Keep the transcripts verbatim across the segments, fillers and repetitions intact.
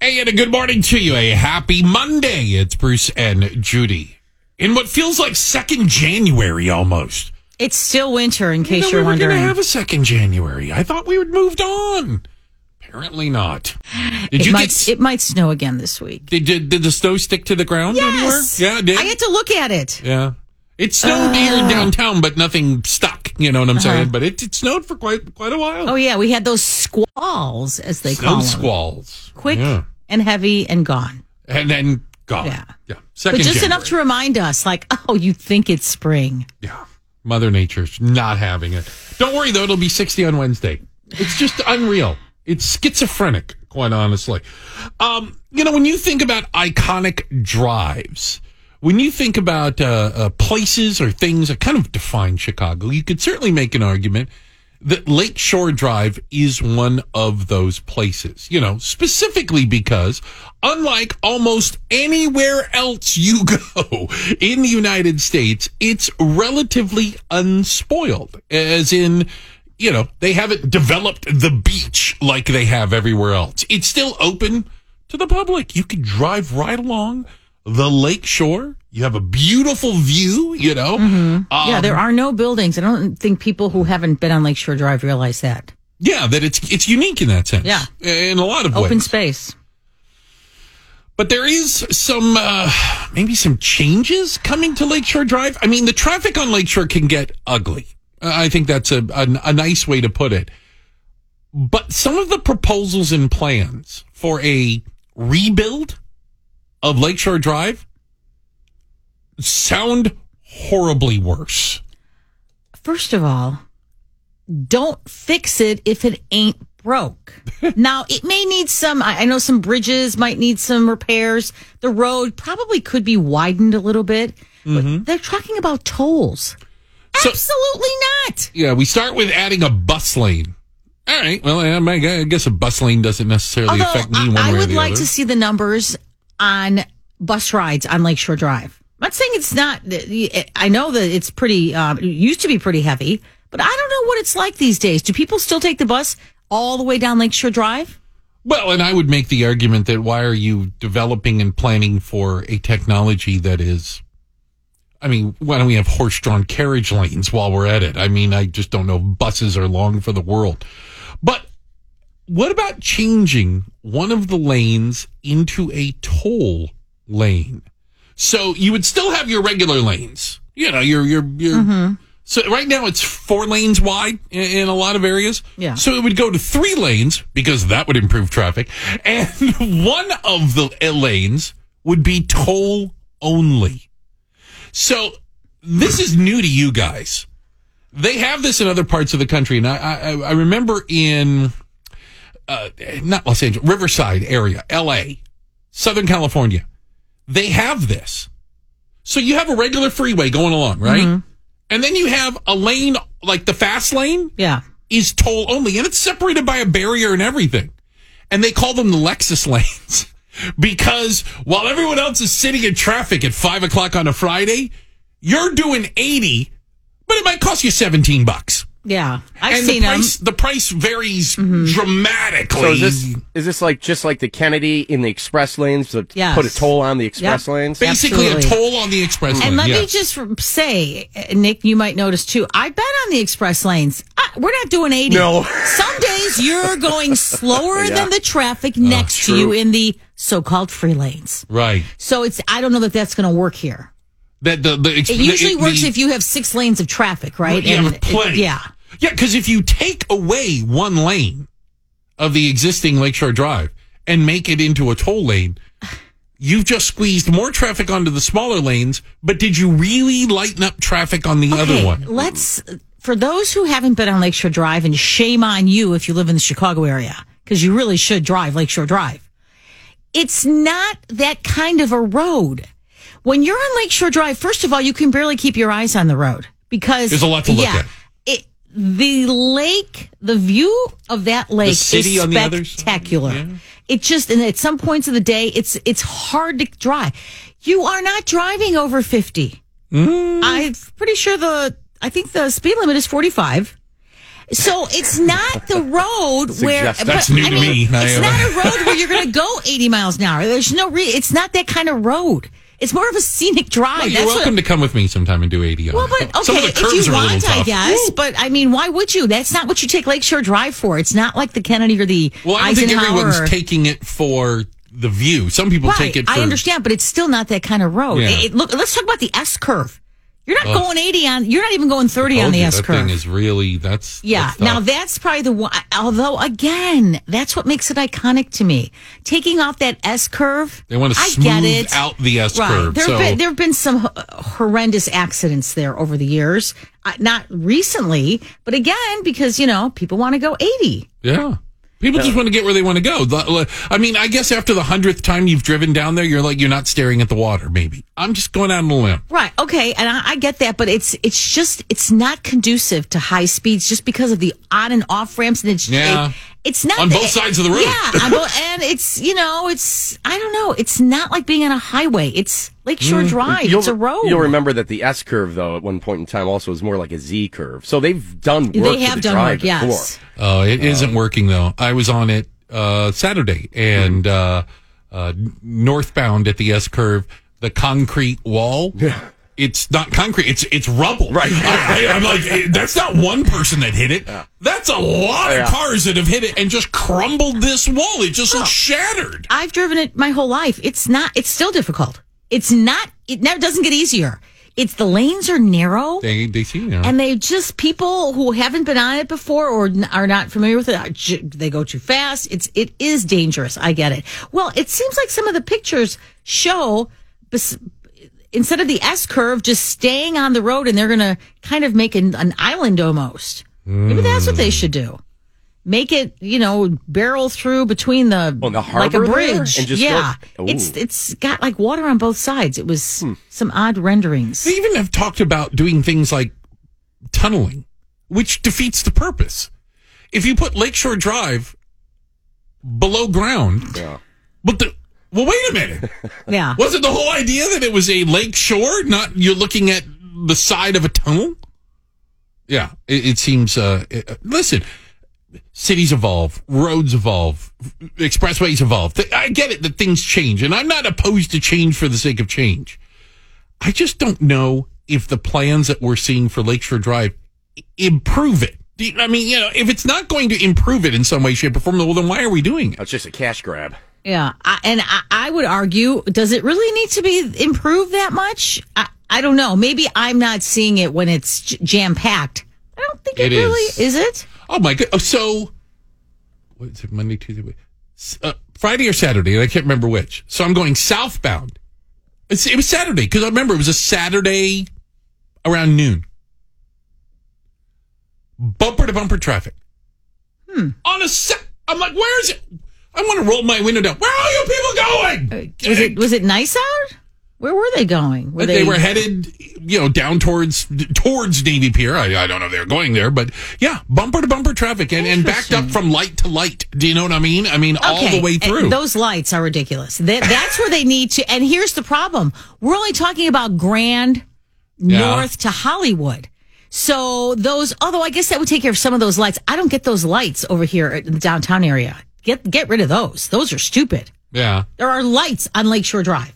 Hey, and a good morning to you. A happy Monday. It's Bruce and Judy. In what feels like second January almost. It's still winter, in case you know, you're we were wondering. We going to have a second January. I thought we had moved on. Apparently not. Did it you might, get? It might snow again this week. Did, did did the snow stick to the ground yes. anywhere? Yeah, it did. I had to look at it. Yeah. It snowed uh, here downtown, but nothing stuck. You know what I'm uh-huh. saying? But it, it snowed for quite quite a while. Oh, yeah. We had those squalls, as they Snow call them. squalls. Quick yeah. and heavy and gone. And then gone. Yeah. Yeah. Second but just January. enough to remind us, like, oh, you think it's spring. Yeah. Mother Nature's not having it. Don't worry, though. It'll be sixty on Wednesday. It's just unreal. It's schizophrenic, quite honestly. Um, you know, when you think about iconic drives, when you think about uh, uh, places or things that kind of define Chicago, you could certainly make an argument that Lakeshore Drive is one of those places, you know, specifically because unlike almost anywhere else you go in the United States, it's relatively unspoiled, as in, you know, they haven't developed the beach like they have everywhere else. It's still open to the public. You can drive right along the lakeshore. You have a beautiful view, you know. Mm-hmm. Um, yeah, there are no buildings. I don't think people who haven't been on Lakeshore Drive realize that. Yeah, that it's it's unique in that sense. Yeah. In a lot of Open ways. Open space. But there is some, uh, maybe some changes coming to Lakeshore Drive. I mean, the traffic on Lakeshore can get ugly. Uh, I think that's a, a, a nice way to put it. But some of the proposals and plans for a rebuild of Lakeshore Drive sound horribly worse. First of all, don't fix it if it ain't broke. Now, it may need some, I know some bridges might need some repairs. The road probably could be widened a little bit. Mm-hmm. But they're talking about tolls. So, Absolutely not. Yeah, we start with adding a bus lane. All right. Well, I guess a bus lane doesn't necessarily Although, affect me one I, way or the I would like other. to see the numbers on bus rides on Lakeshore Drive. I'm not saying it's not. I know that it's pretty, um, it used to be pretty heavy, but I don't know what it's like these days. Do people still take the bus all the way down Lakeshore Drive? Well, and I would make the argument that why are you developing and planning for a technology that is, I mean, why don't we have horse-drawn carriage lanes while we're at it? I mean, I just don't know if buses are long for the world. But what about changing one of the lanes into a toll lane? So you would still have your regular lanes. You know, your, your, your, mm-hmm. So right now it's four lanes wide in, in a lot of areas. Yeah. So it would go to three lanes because that would improve traffic. And one of the lanes would be toll only. So this is new to you guys. They have this in other parts of the country. And I, I, I remember in, uh, not Los Angeles, Riverside area, L A, Southern California. They have this. So you have a regular freeway going along, right? Mm-hmm. And then you have a lane, like the fast lane. Yeah. Is toll only. And it's separated by a barrier and everything. And they call them the Lexus lanes. Because while everyone else is sitting in traffic at five o'clock on a Friday, you're doing eighty, but it might cost you seventeen bucks. Yeah, I've and seen the price, them. The price varies mm-hmm. dramatically. So is this is this like just like the Kennedy in the express lanes to yes. put a toll on the express yep. lanes? Basically, Absolutely. a toll on the express lane. And let yes. me just say, Nick, you might notice too. I bet on the express lanes. I, we're not doing eighty. No. Some days you're going slower yeah. than the traffic next true. to you in the so-called free lanes. Right. So it's. I don't know that that's going to work here. That the, the It usually the, works the, if you have six lanes of traffic, right? Yeah, and plenty. It, yeah. Yeah, because if you take away one lane of the existing Lakeshore Drive and make it into a toll lane, you've just squeezed more traffic onto the smaller lanes, but did you really lighten up traffic on the okay, other one? Let's, for those who haven't been on Lakeshore Drive, and shame on you if you live in the Chicago area, because you really should drive Lakeshore Drive. It's not that kind of a road. When you're on Lakeshore Drive, first of all, you can barely keep your eyes on the road because there's a lot to look yeah, at. It, the lake, the view of that lake is spectacular. Yeah. It just, and at some points of the day, it's it's hard to drive. You are not driving over fifty. Mm. I'm pretty sure the, I think the speed limit is forty-five. So it's not the road where Suggest- That's but, new I to mean, me. I, It's uh, not a road where you're going to go eighty miles an hour. There's no re- It's not that kind of road. It's more of a scenic drive. Well, you're That's welcome what, to come with me sometime and do eighty on well, it. but okay, Some of the if curves you are a little want, I tough. guess. Woo. But I mean, why would you? That's not what you take Lakeshore Drive for. It's not like the Kennedy or the Well, I don't think Eisenhower. everyone's or- taking it for the view. Some people right, take it for... I understand, but it's still not that kind of road. Yeah. It- it- look, let's talk about the S curve. You're not going eighty on. You're not even going thirty Told on the you, S that curve. thing is really... That's Yeah. that's Now tough. that's probably the one. Although again, that's what makes it iconic to me. Taking off that S curve. They want to I smooth get it. out the S Right. curve. There so have been, there have been some h- horrendous accidents there over the years. Uh, not recently, but again, because you know people want to go eighty. yeah. People just want to get where they want to go. The- I mean, I guess after the hundredth time you've driven down there, you're like, you're not staring at the water, maybe. I'm just going out on a limb. Right. Okay. And I, I get that, but it's it's just it's not conducive to high speeds just because of the on and off ramps, and it's Yeah. it- it's not On the- both sides of the road. Yeah. on both, and it's you know it's I don't know. It's not like being on a highway. It's Lakeshore Mm. Drive. You'll, It's a road. You'll remember that the S curve, though, at one point in time, also is more like a Z curve. So they've done work. They to have the done drive work. Yes. before. Oh, it isn't working though. I was on it uh, Saturday and uh, uh, northbound at the S curve, the concrete wall. Yeah. It's not concrete. It's it's rubble. Right. I, I, I'm like, eh, that's not one person that hit it. That's a lot Yeah. of cars that have hit it and just crumbled this wall. It just looks shattered. I've driven it my whole life. It's not. It's still difficult. It's not. It never doesn't get easier. It's the lanes are narrow. They they see you know. And they just people who haven't been on it before or n- are not familiar with it, are j- they go too fast. It's it is dangerous. I get it. Well, it seems like some of the pictures show bes- instead of the S curve just staying on the road, and they're going to kind of make an, an island almost. Maybe that's what they should do. Make it, you know, barrel through between the, Oh, the like a harbor there? bridge. And just yeah, go- it's Ooh. it's got like water on both sides. It was some odd renderings. They even have talked about doing things like tunneling, which defeats the purpose. If you put Lakeshore Drive below ground, Yeah. but the well, wait a minute. Yeah. Wasn't the whole idea that it was a lake shore, not you're looking at the side of a tunnel? Yeah, it, it seems. Uh, it, listen, cities evolve, roads evolve, expressways evolve. Th- I get it that things change, and I'm not opposed to change for the sake of change. I just don't know if the plans that we're seeing for Lakeshore Drive i- improve it. Do you- I mean, you know, if it's not going to improve it in some way, shape, or form, well, then why are we doing it? It's just a cash grab. Yeah, I, and I, I would argue, does it really need to be improved that much? I, I don't know. Maybe I'm not seeing it when it's j- jam packed. I don't think it, It really is. is. It? Oh my god! Oh, so what is it? Monday, Tuesday, Wed- uh, Friday or Saturday? I can't remember which. So I'm going southbound. It's, it was Saturday because I remember it was a Saturday around noon. Bumper to bumper traffic. Hmm. On a set, I'm like, where is it? I want to roll my window down. Where are you people going? Was it was it nice out? Where were they going? Were they, were headed, you know, down towards towards Navy Pier. I, I don't know if they were going there, but yeah, bumper to bumper traffic and, and backed up from light to light. Do you know what I mean? I mean, all the way and through. those lights are ridiculous. That, that's where they need to. And here's the problem: we're only talking about Grand Yeah. North to Hollywood. So those, although I guess that would take care of some of those lights. I don't get those lights over here in the downtown area. Get get rid of those. Those are stupid. Yeah. There are lights on Lakeshore Drive.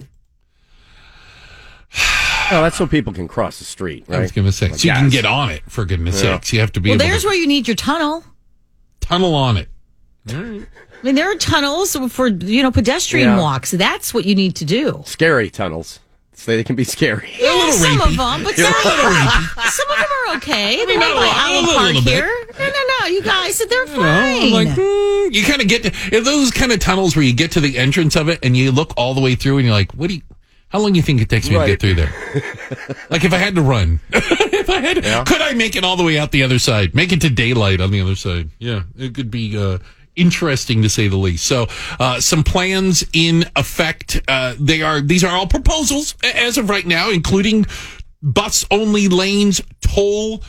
Oh, that's so people can cross the street, right? I was going to say, Like so you can gas. get on it, for goodness Yeah. sakes. You have to be Well, able there's to where you need your tunnel. tunnel on it. I mean, there are tunnels for, you know, pedestrian Yeah. walks. That's what you need to do. Scary tunnels. So they can be scary. A little some rapey. of them, but They're some, a little rapey. some of them are okay. They not went a by lot, Island a little Park bit. here. No, no, no. You guys, they're You know, fine. like, hmm, you kind of get to, if those kind of tunnels where you get to the entrance of it and you look all the way through and you're like, what do you, how long do you think it takes me Right. to get through there? Like if I had to run, if I had, Yeah. could I make it all the way out the other side? Make it to daylight on the other side? Yeah, it could be uh, interesting to say the least. So, uh, some plans in effect. Uh, they are these are all proposals as of right now, including bus only lanes, toll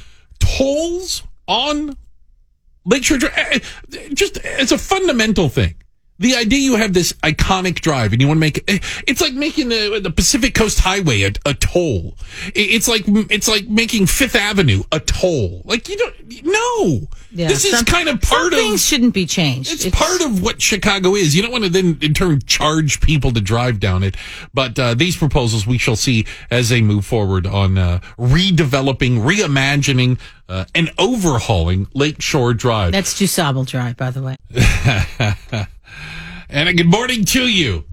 tolls on Lakeshore Drive. Just as a fundamental thing. The idea you have this iconic drive and you want to make it, it's like making the, the Pacific Coast Highway a, a toll. It's like, it's like making Fifth Avenue a toll. Like you don't, no. Yeah, this is some, kind of part some of. things shouldn't be changed. It's, It's part of what Chicago is. You don't want to then in turn charge people to drive down it. But uh, these proposals we shall see as they move forward on uh, redeveloping, reimagining, uh, and overhauling Lakeshore Drive. That's DuSable Drive, by the way. And a good morning to you.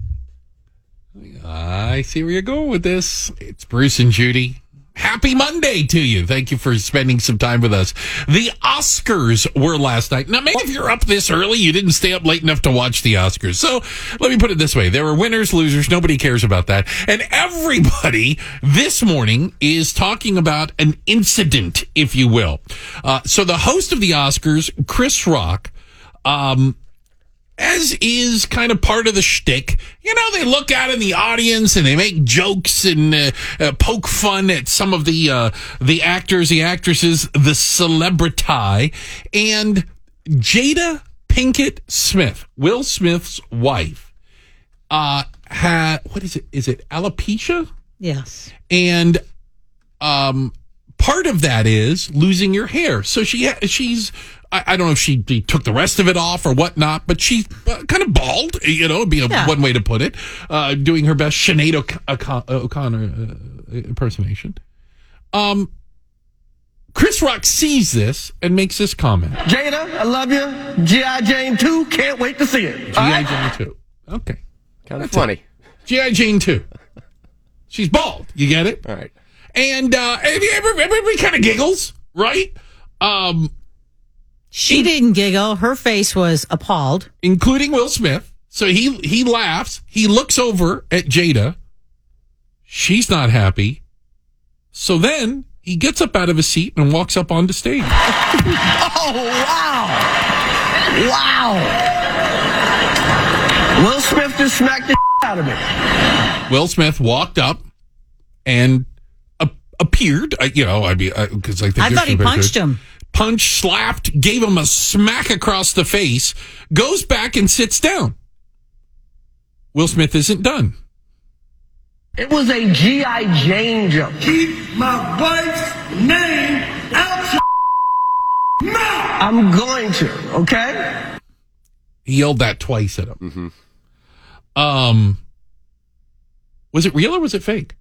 I see where you're going with this. It's Bruce and Judy. Happy Monday to you. Thank you for spending some time with us. The Oscars were last night. Now, maybe if you're up this early, you didn't stay up late enough to watch the Oscars. So let me put it this way. There were winners, losers. Nobody cares about that. And everybody this morning is talking about an incident, if you will. Uh, so the host of the Oscars, Chris Rock, um, as is kind of part of the shtick, you know, they look out in the audience and they make jokes and uh, uh, poke fun at some of the uh, the actors, the actresses, the celebrity. And Jada Pinkett Smith, Will Smith's wife, uh, had, what is it? Is it alopecia? Yes. And um, part of that is losing your hair. So she ha- she's... I don't know if she took the rest of it off or whatnot, but she's uh, kind of bald, you know, would be a, yeah. one way to put it, uh, doing her best Sinead O'Con- O'Connor uh, impersonation. Um, Chris Rock sees this and makes this comment. Jada, I love you. G I. Jane two, can't wait to see it. G I. Jane two. Okay. Kind of funny. G I. Jane two. She's bald. You get it? All right. And uh, everybody, everybody kind of giggles, right? Um... She didn't giggle. Her face was appalled. Including Will Smith. So he he laughs. He looks over at Jada. She's not happy. So then he gets up out of his seat and walks up onto stage. Oh, wow. Wow. Will Smith just smacked the out of me. Will Smith walked up and uh, appeared. Uh, you know, I mean, because uh, I think I thought he punched him. Punched, slapped, gave him a smack across the face, goes back and sits down. Will Smith isn't done. It was a G I. Jane joke. Keep my wife's name out your mouth. I'm going to, okay? He yelled that twice at him. Mm-hmm. Um, was it real or was it fake?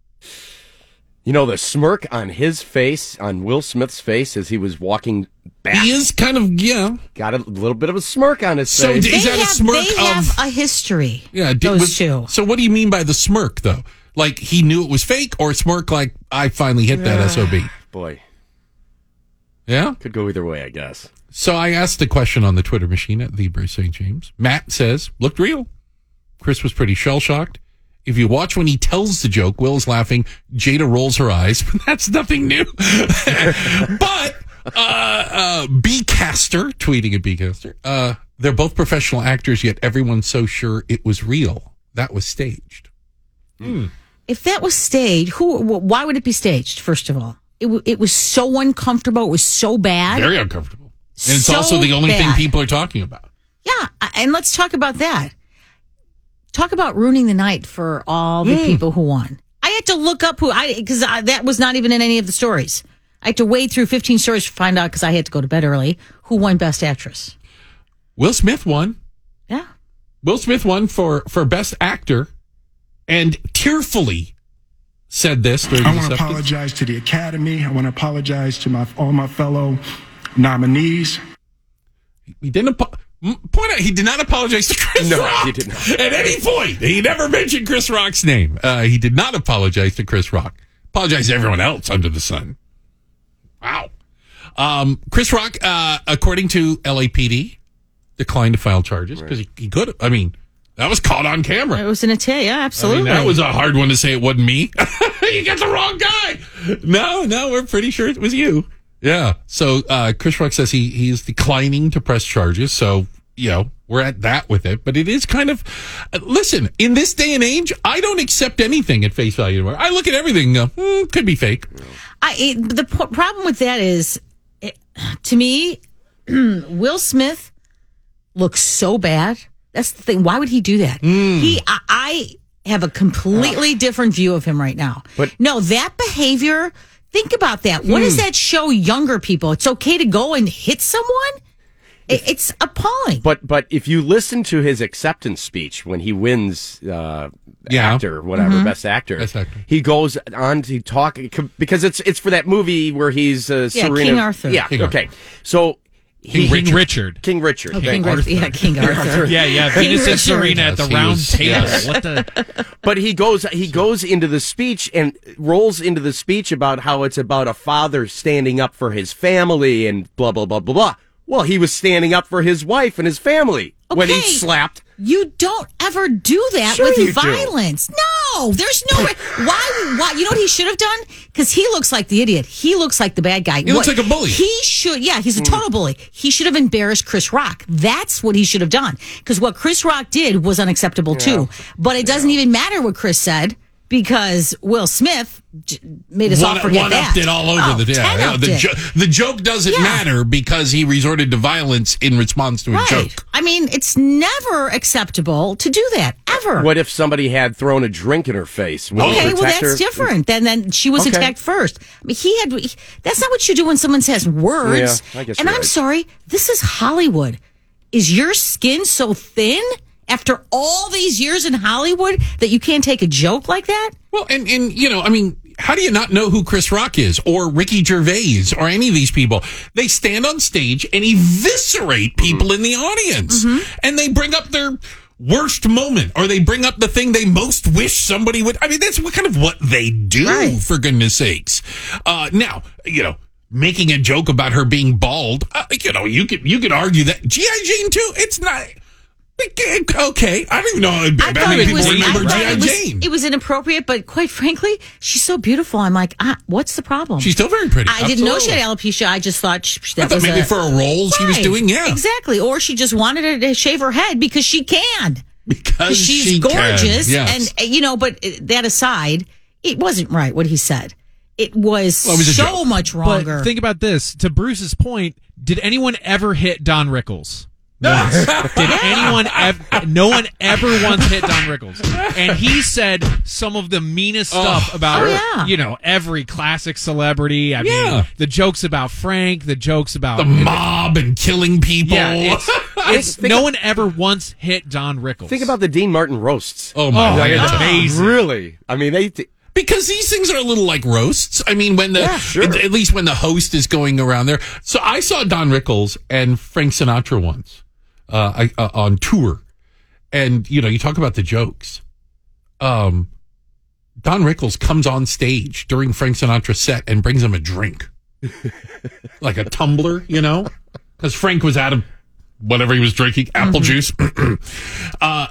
You know, the smirk on his face, on Will Smith's face as he was walking back. He is kind of, yeah. Got a little bit of a smirk on his So face. Is they that a have, smirk they of- have a history. Yeah, did, those was, two. So what do you mean by the smirk, though? Like he knew it was fake, or smirk like I finally hit that S O B? Boy, Yeah? could go either way, I guess. So I asked the question on the Twitter machine at the Bruce Saint James. Matt says, looked real. Chris was pretty shell-shocked. If you watch when he tells the joke, Will is laughing. Jada rolls her eyes. That's nothing new. But uh, uh, B-Caster, tweeting at B-Caster, uh, they're both professional actors, yet everyone's so sure it was real. That was staged. Hmm. If that was staged, who? Why would it be staged? First of all, it w- it was so uncomfortable. It was so bad. Very uncomfortable. And it's So also the only thing bad. people are talking about. Yeah, and let's talk about that. Talk about ruining the night for all the Mm. people who won. I had to look up who I because that was not even in any of the stories. I had to wade through fifteen stories to find out because I had to go to bed early. Who won Best Actress? Will Smith won. Yeah, Will Smith won for, for Best Actor and tearfully said this during I the want to acceptance. apologize to the Academy. I want to apologize to my all my fellow nominees. He didn't apo- m- point out he did not apologize to Chris No, Rock he did not. at any point. He never mentioned Chris Rock's name. Uh, he did not apologize to Chris Rock. Apologized to everyone else under the sun. Wow. Um, Chris Rock, uh, according to L A P D, declined to file charges because he, he could. I mean, that was caught on camera. it was an Italian. Yeah, I absolutely. mean, that was a hard one to say it wasn't me. You got the wrong guy. No, no, we're pretty sure it was you. Yeah. So uh, Chris Rock says he he is declining to press charges. So, you know, we're at that with it. But it is kind of, uh, listen, in this day and age, I don't accept anything at face value anymore. I look at everything and go, hmm, could be fake. I it, the p- problem with that is, it, to me, Will Smith looks so bad That's the thing. Why would he do that? Mm. He, I, I have a completely different view of him right now. But- no, that behavior, think about that. What does that show younger people? It's okay to go and hit someone? It, it's appalling. But but if you listen to his acceptance speech when he wins uh, Yeah. actor, whatever, Mm-hmm. best actor, Best actor. he goes on to talk because it's it's for that movie where he's uh, Yeah, Serena. King Arthur. Yeah, King okay. So he, King King Richard. King Richard. Oh, thank King you. Arthur. Yeah, King Arthur. Yeah, yeah. King Venus and Richard. Serena at the Yes, he round was- table. yes. What the? But he goes he goes into the speech and rolls into the speech about how it's about a father standing up for his family and blah blah blah blah blah. Well, he was standing up for his wife and his family when he Okay. slapped. You don't ever do that Sure with you do. violence. No, there's no way. Why? Why? You know what he should have done? Because he looks like the idiot. He looks like the bad guy. He looks What- like a bully. He should. Yeah, he's a total bully. He should have embarrassed Chris Rock. That's what he should have done. Because what Chris Rock did was unacceptable too. But it doesn't even matter what Chris said because Will Smith j- made us all One, forget one that. upped it all over Oh, the yeah, ten yeah, upped the, it. jo- the joke doesn't Yeah. matter because he resorted to violence in response to a Right. joke. I mean, it's never acceptable to do that ever. What if somebody had thrown a drink in her face? Would it Okay, well, protect that's her? different. Then, then she was Okay. attacked first. I mean, he had. he- That's not what you do when someone says words. Yeah, I guess and you're I'm right. sorry. This is Hollywood. Is your skin so thin after all these years in Hollywood that you can't take a joke like that? Well, and, and, you know, I mean, how do you not know who Chris Rock is or Ricky Gervais or any of these people? They stand on stage and eviscerate people in the audience. And they bring up their worst moment or they bring up the thing they most wish somebody would. I mean, that's what kind of what they do, Right. for goodness sakes. Uh, now, you know, making a joke about her being bald, uh, you know, you could, you could argue that G I. Jane too, it's not. Okay, I don't even know how I how many it people was, remember I G thought I. it was, Jane. it was inappropriate, but quite frankly, she's so beautiful. I'm like, ah, what's the problem? She's still very pretty. I didn't know she Absolutely. had alopecia. I just thought she, I that thought was maybe a, for a role she was Right. doing, yeah. Exactly. Or she just wanted to shave her head because she can. Because She's she can, gorgeous. yes. And, uh, you know, but uh, that aside, it wasn't right what he said. It was, Well, it was a so joke. much wronger. But think about this. To Bruce's point, did anyone ever hit Don Rickles? Once. Did anyone ever? No one ever once hit Don Rickles, and he said some of the meanest stuff about, Oh, yeah. you know, every classic celebrity. I Yeah. mean, the jokes about Frank, the jokes about the mob and killing people. Yeah, it's, it's Think- no one ever once hit Don Rickles. Think about the Dean Martin roasts. oh my Oh, god. it's amazing. Really? I mean, they. T- Because these things are a little like roasts. I mean, when the Yeah, sure. at, at least when the host is going around there. So I saw Don Rickles and Frank Sinatra once uh, I, uh, on tour, and you know, you talk about the jokes. Um, Don Rickles comes on stage during Frank Sinatra's set and brings him a drink, like a tumbler, you know, because Frank was out of whatever he was drinking, apple juice. uh,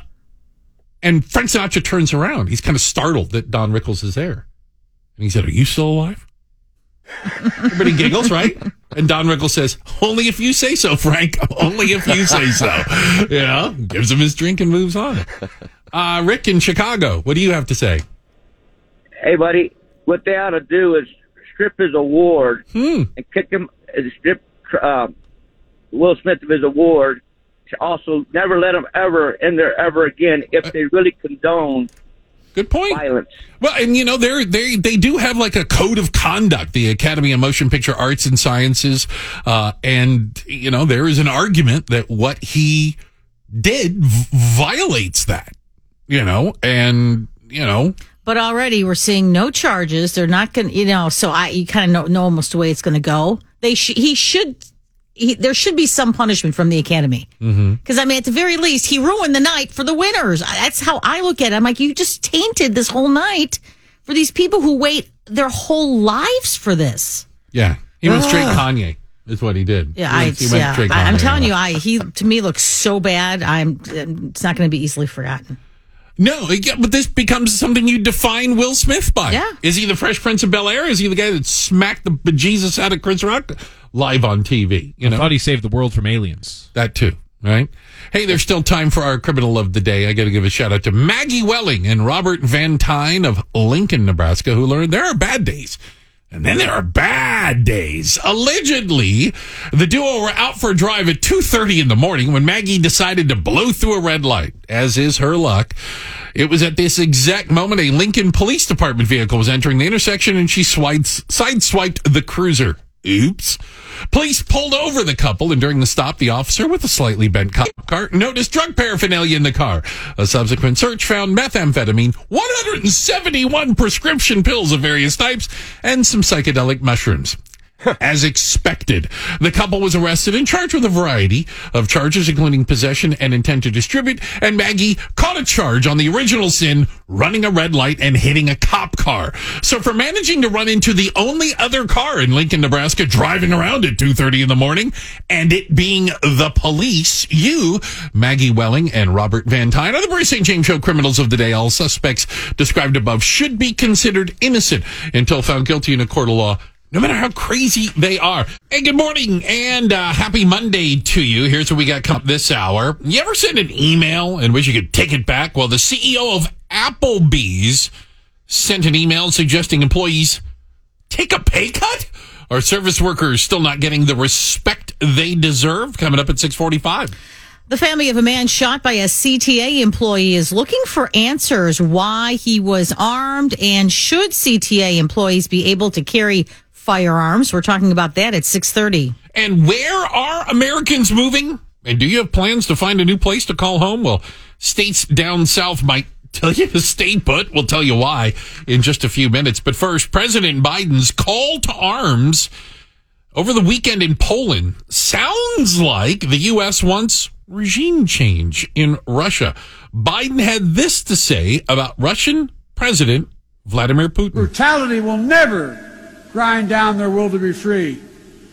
and Frank Sinatra turns around. He's kind of startled that Don Rickles is there. And he said, "Are you still alive?" Everybody giggles, right? And Don Rickles says, "Only if you say so, Frank. Only if you say so." You know, gives him his drink and moves on. Uh, Rick in Chicago, what do you have to say? Hey, buddy, what they ought to do is strip his award Hmm. and kick him, uh, strip uh, Will Smith of his award. To also never let him ever in there ever again if they really condone Good point. violence. Well, and you know, they're, they they do have like a code of conduct, the Academy of Motion Picture Arts and Sciences. Uh, and, you know, there is an argument that what he did v- violates that, you know, and, you know, But already we're seeing no charges. They're not going to, you know, so I, you kind of know, know almost the way it's going to go. They sh- he should, he, there should be some punishment from the Academy. Because, I mean, at the very least, he ruined the night for the winners. That's how I look at it. I'm like, you just tainted this whole night for these people who wait their whole lives for this. yeah, he went straight Kanye is what he did. Yeah, he I, went, he went yeah. straight I, I'm Kanye. telling you, I he to me looks so bad. I'm it's not going to be easily forgotten. No, yeah, but this becomes something you define Will Smith by. Yeah. Is he the Fresh Prince of Bel-Air? Is he the guy that smacked the bejesus out of Chris Rock live on T V? You I know, thought he saved the world from aliens. that too, right? Hey, there's still time for our criminal of the day. I got to give a shout out to Maggie Welling and Robert Van Tyne of Lincoln, Nebraska, who learned there are bad days. And then there are bad days. Allegedly, the duo were out for a drive at two thirty in the morning when Maggie decided to blow through a red light, as is her luck. It was at this exact moment a Lincoln Police Department vehicle was entering the intersection, and she swiped, sideswiped the cruiser. Oops. Police pulled over the couple, and during the stop, the officer with a slightly bent cop car noticed drug paraphernalia in the car. A subsequent search found methamphetamine, one hundred seventy-one prescription pills of various types, and some psychedelic mushrooms. As expected, the couple was arrested and charged with a variety of charges, including possession and intent to distribute, and Maggie caught a charge on the original sin, running a red light and hitting a cop car. So for managing to run into the only other car in Lincoln, Nebraska, driving around at two thirty in the morning, and it being the police, you, Maggie Welling and Robert Van Tine, are the Bruce Saint James Show criminals of the day. All suspects described above should be considered innocent until found guilty in a court of law, no matter how crazy they are. Hey, good morning and uh, happy Monday to you. Here's what we got coming up this hour. You ever send an email and wish you could take it back? Well, the C E O of Applebee's sent an email suggesting employees take a pay cut? Are service workers still not getting the respect they deserve? Coming up at six forty-five. The family of a man shot by a C T A employee is looking for answers why he was armed, and should C T A employees be able to carry firearms? We're talking about that at six thirty. And where are Americans moving? And do you have plans to find a new place to call home? Well, states down south might tell you to stay put. We'll tell you why in just a few minutes. But first, President Biden's call to arms over the weekend in Poland sounds like the U S wants regime change in Russia. Biden had this to say about Russian President Vladimir Putin. Brutality will never grind down their will to be free.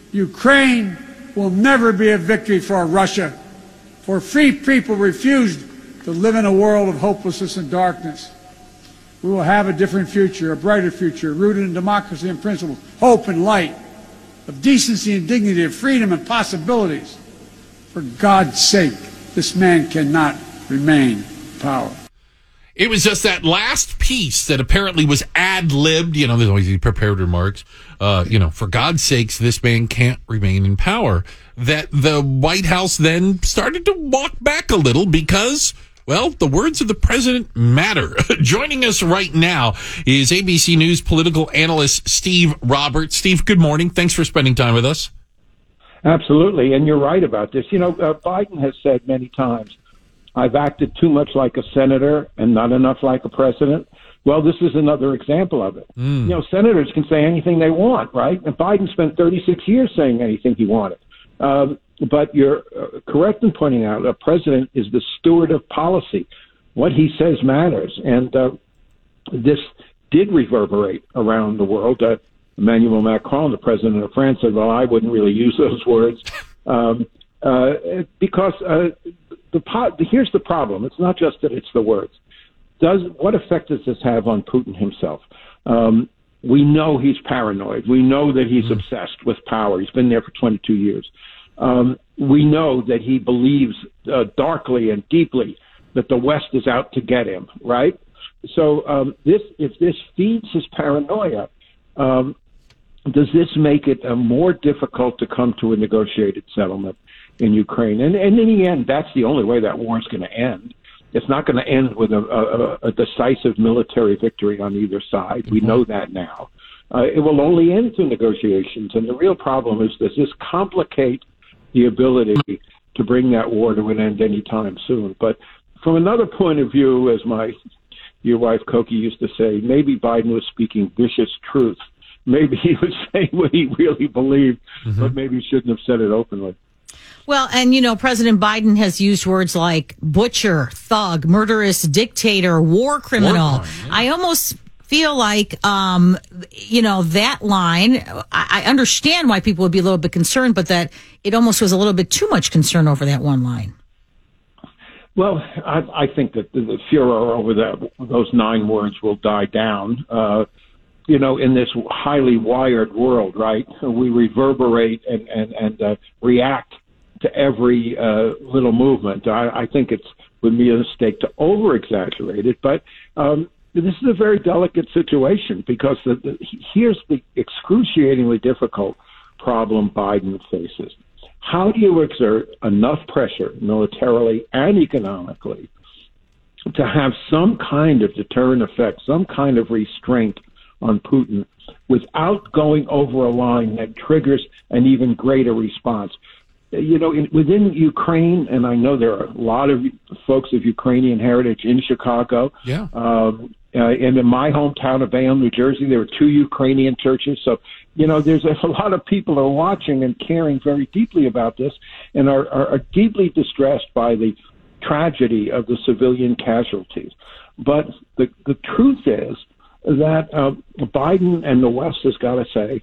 Ukraine will never be a victory for Russia, for free people refused to live in a world of hopelessness and darkness. We will have a different future, a brighter future, rooted in democracy and principles, hope and light, of decency and dignity, of freedom and possibilities. For God's sake, this man cannot remain in power. It was just that last piece that apparently was ad-libbed. You know, there's always these prepared remarks. Uh, you know, for God's sakes, this man can't remain in power. That the White House then started to walk back a little because, well, the words of the president matter. Joining us right now is A B C News political analyst Steve Roberts. Steve, good morning. Thanks for spending time with us. Absolutely, and you're right about this. You know, uh, Biden has said many times, I've acted too much like a senator and not enough like a president. Well, this is another example of it. Mm. You know, senators can say anything they want, right? And Biden spent thirty-six years saying anything he wanted. Um, but you're uh, correct in pointing out a president is the steward of policy. What he says matters. And uh, this did reverberate around the world. Uh, Emmanuel Macron, the president of France, said, well, I wouldn't really use those words um, uh, because uh, the po- here's the problem. It's not just that it's the words. Does what effect does this have on Putin himself? Um, we know he's paranoid. We know that he's obsessed with power. He's been there for twenty-two years. Um, we know that he believes uh, darkly and deeply that the West is out to get him, right? So um, this, if this feeds his paranoia, um, does this make it uh, more difficult to come to a negotiated settlement in Ukraine? And, and in the end, that's the only way that war is going to end. It's not going to end with a, a, a decisive military victory on either side. Mm-hmm. We know that now. Uh, it will only end through negotiations. And the real problem is, does this complicate the ability to bring that war to an end anytime soon? But from another point of view, as my your wife Koki used to say, maybe Biden was speaking vicious truth. Maybe he was saying what he really believed, mm-hmm. but maybe he shouldn't have said it openly. Well, and, you know, President Biden has used words like butcher, thug, murderous dictator, war criminal. War crime, yeah. I almost feel like, um, you know, that line, I, I understand why people would be a little bit concerned, but that it almost was a little bit too much concern over that one line. Well, I, I think that the, the furor over that, those nine words will die down. Uh, you know, in this highly wired world, right, we reverberate and, and, and uh, react to every uh, little movement. I, I think it's would be a mistake to over-exaggerate it, but um, this is a very delicate situation because the, the, here's the excruciatingly difficult problem Biden faces. How do you exert enough pressure militarily and economically to have some kind of deterrent effect, some kind of restraint on Putin without going over a line that triggers an even greater response? You know, in, within Ukraine, and I know there are a lot of folks of Ukrainian heritage in Chicago. Yeah. Um, uh, and in my hometown of Bayonne, New Jersey, there were two Ukrainian churches. So, you know, there's a, a lot of people are watching and caring very deeply about this and are, are, are deeply distressed by the tragedy of the civilian casualties. But the, the truth is that uh, Biden and the West has got to say,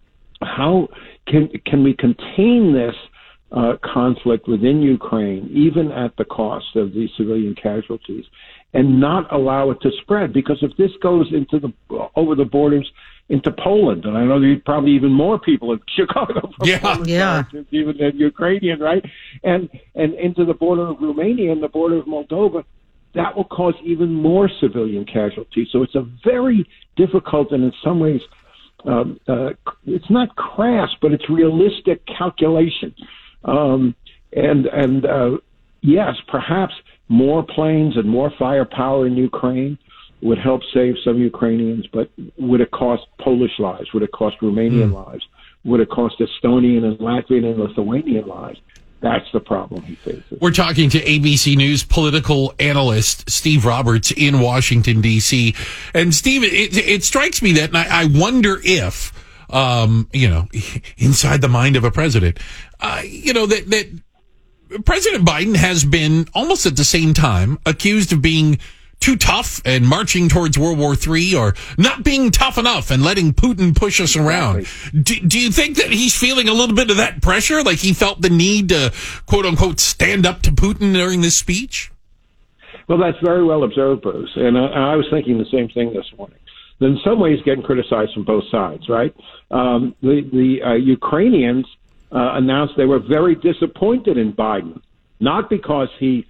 how can can we contain this uh, conflict within Ukraine, even at the cost of the civilian casualties, and not allow it to spread? Because if this goes into the over the borders into Poland, and I know there's probably even more people in Chicago from yeah. Poland, Yeah. even than Ukrainian, right? And and into the border of Romania and the border of Moldova, that will cause even more civilian casualties. So it's a very difficult and in some ways, um, uh, it's not crass, but it's realistic calculation. Um, and and uh, yes, perhaps more planes and more firepower in Ukraine would help save some Ukrainians, but would it cost Polish lives? Would it cost Romanian mm. lives? Would it cost Estonian and Latvian and Lithuanian lives? That's the problem he faces. We're talking to A B C News political analyst Steve Roberts in Washington, D C. And Steve, it, it strikes me that, and I, I wonder if, um, you know, inside the mind of a president, uh, you know, that, that President Biden has been almost at the same time accused of being too tough and marching towards World War Three, or not being tough enough and letting Putin push us around. Exactly. Do, do you think that he's feeling a little bit of that pressure? Like he felt the need to, quote unquote, stand up to Putin during this speech? Well, that's very well observed, Bruce. And I, I was thinking the same thing this morning. In some ways, getting criticized from both sides, right? Um, the the uh, Ukrainians uh, announced they were very disappointed in Biden, not because he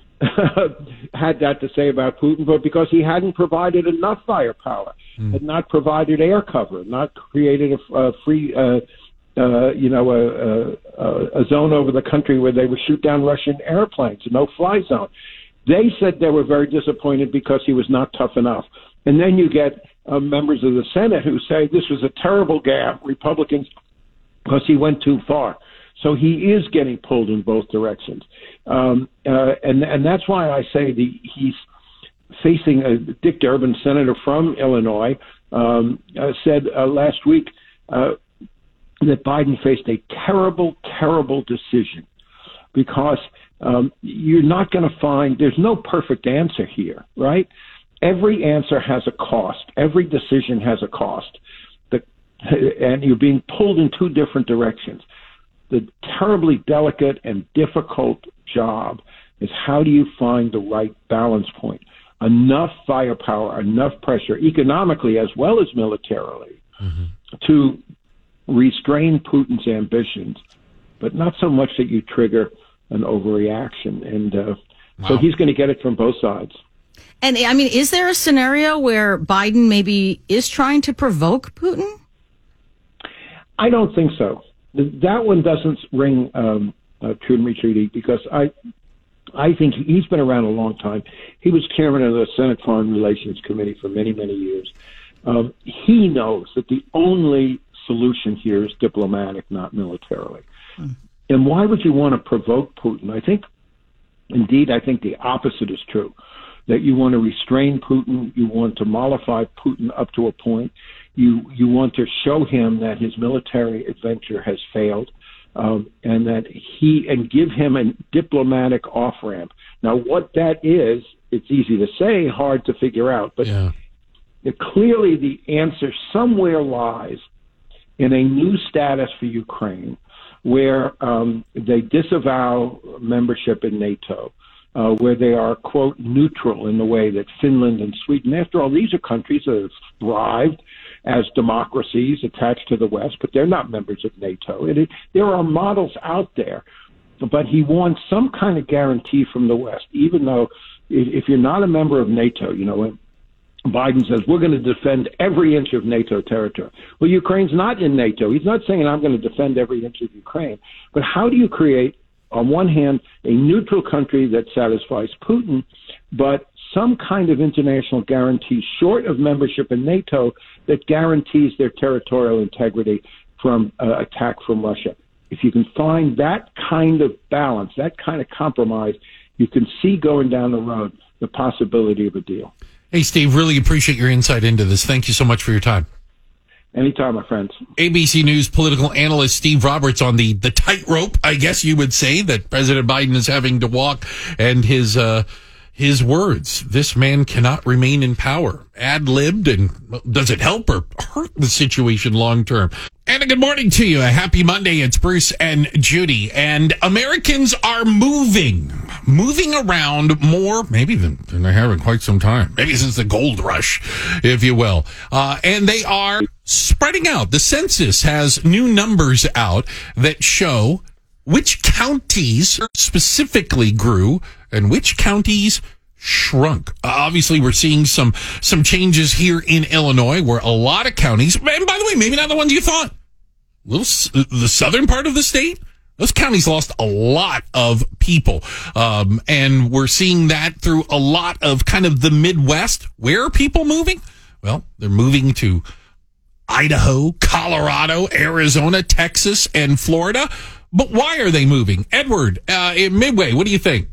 had that to say about Putin, but because he hadn't provided enough firepower, mm. had not provided air cover, not created a, a free, uh, uh, you know, a, a, a zone over the country where they would shoot down Russian airplanes, a no-fly zone. They said they were very disappointed because he was not tough enough. And then you get uh, members of the Senate who say this was a terrible gaffe, Republicans, because he went too far. So he is getting pulled in both directions. Um, uh, and, and that's why I say the, he's facing a, Dick Durbin, senator from Illinois, um, uh, said uh, last week uh, that Biden faced a terrible, terrible decision because um, you're not going to find, there's no perfect answer here, right? Every answer has a cost. Every decision has a cost. The, and you're being pulled in two different directions. The terribly delicate and difficult job is how do you find the right balance point? Enough firepower, enough pressure, economically as well as militarily, mm-hmm. to restrain Putin's ambitions, but not so much that you trigger an overreaction. And uh, wow. so he's going to get it from both sides. And, I mean, is there a scenario where Biden maybe is trying to provoke Putin? I don't think so. That one doesn't ring um, uh, true to me, Trudy, because I I think he's been around a long time. He was chairman of the Senate Foreign Relations Committee for many, many years. Um, he knows that the only solution here is diplomatic, not militarily. Mm. And why would you want to provoke Putin? I think, indeed, I think the opposite is true, that you want to restrain Putin, you want to mollify Putin up to a point. You you want to show him that his military adventure has failed, um, and that he and give him a diplomatic off ramp. Now, what that is, it's easy to say, hard to figure out. But yeah. it, clearly, the answer somewhere lies in a new status for Ukraine, where um, they disavow membership in NATO. Uh, where they are, quote, neutral in the way that Finland and Sweden, after all, these are countries that have thrived as democracies attached to the West, but they're not members of NATO. It, it, there are models out there, but he wants some kind of guarantee from the West, even though if you're not a member of NATO, you know, Biden says, we're going to defend every inch of NATO territory. Well, Ukraine's not in NATO. He's not saying I'm going to defend every inch of Ukraine. But how do you create, on one hand, a neutral country that satisfies Putin, but some kind of international guarantee short of membership in NATO that guarantees their territorial integrity from uh, attack from Russia? If you can find that kind of balance, that kind of compromise, you can see going down the road the possibility of a deal. Hey, Steve, really appreciate your insight into this. Thank you so much for your time. Anytime, my friends. A B C News political analyst Steve Roberts on the, the tightrope, I guess you would say, that President Biden is having to walk, and his uh, his words. This man cannot remain in power. Ad-libbed, and does it help or hurt the situation long term? And a good morning to you. A happy Monday. It's Bruce and Judy. And Americans are moving, moving around more, maybe than, than they have in quite some time. Maybe since the gold rush, if you will. Uh, and they are spreading out. The census has new numbers out that show which counties specifically grew and which counties shrunk. Uh, obviously, we're seeing some some changes here in Illinois, where a lot of counties, and by the way, maybe not the ones you thought, little the southern part of the state, those counties lost a lot of people, um, and we're seeing that through a lot of kind of the Midwest. Where are people moving? Well, they're moving to Idaho, Colorado, Arizona, Texas, and Florida. But why are they moving? Edward, uh, in Midway, what do you think?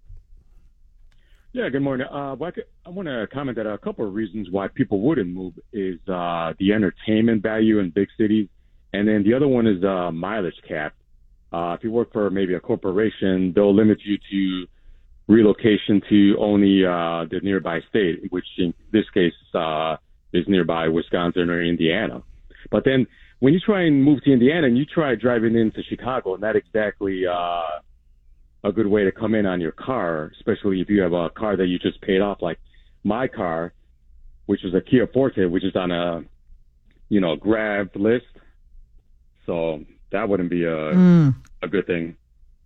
Yeah, good morning. Uh, well, I, could, I want to comment that a couple of reasons why people wouldn't move is uh, the entertainment value in big cities, and then the other one is uh, mileage cap. Uh, if you work for maybe a corporation, they'll limit you to relocation to only uh, the nearby state, which in this case uh, is nearby Wisconsin or Indiana. But then when you try and move to Indiana and you try driving into Chicago, not exactly uh, a good way to come in on your car, especially if you have a car that you just paid off, like my car, which is a Kia Forte, which is on a, you know, grab list. So that wouldn't be a mm. a good thing.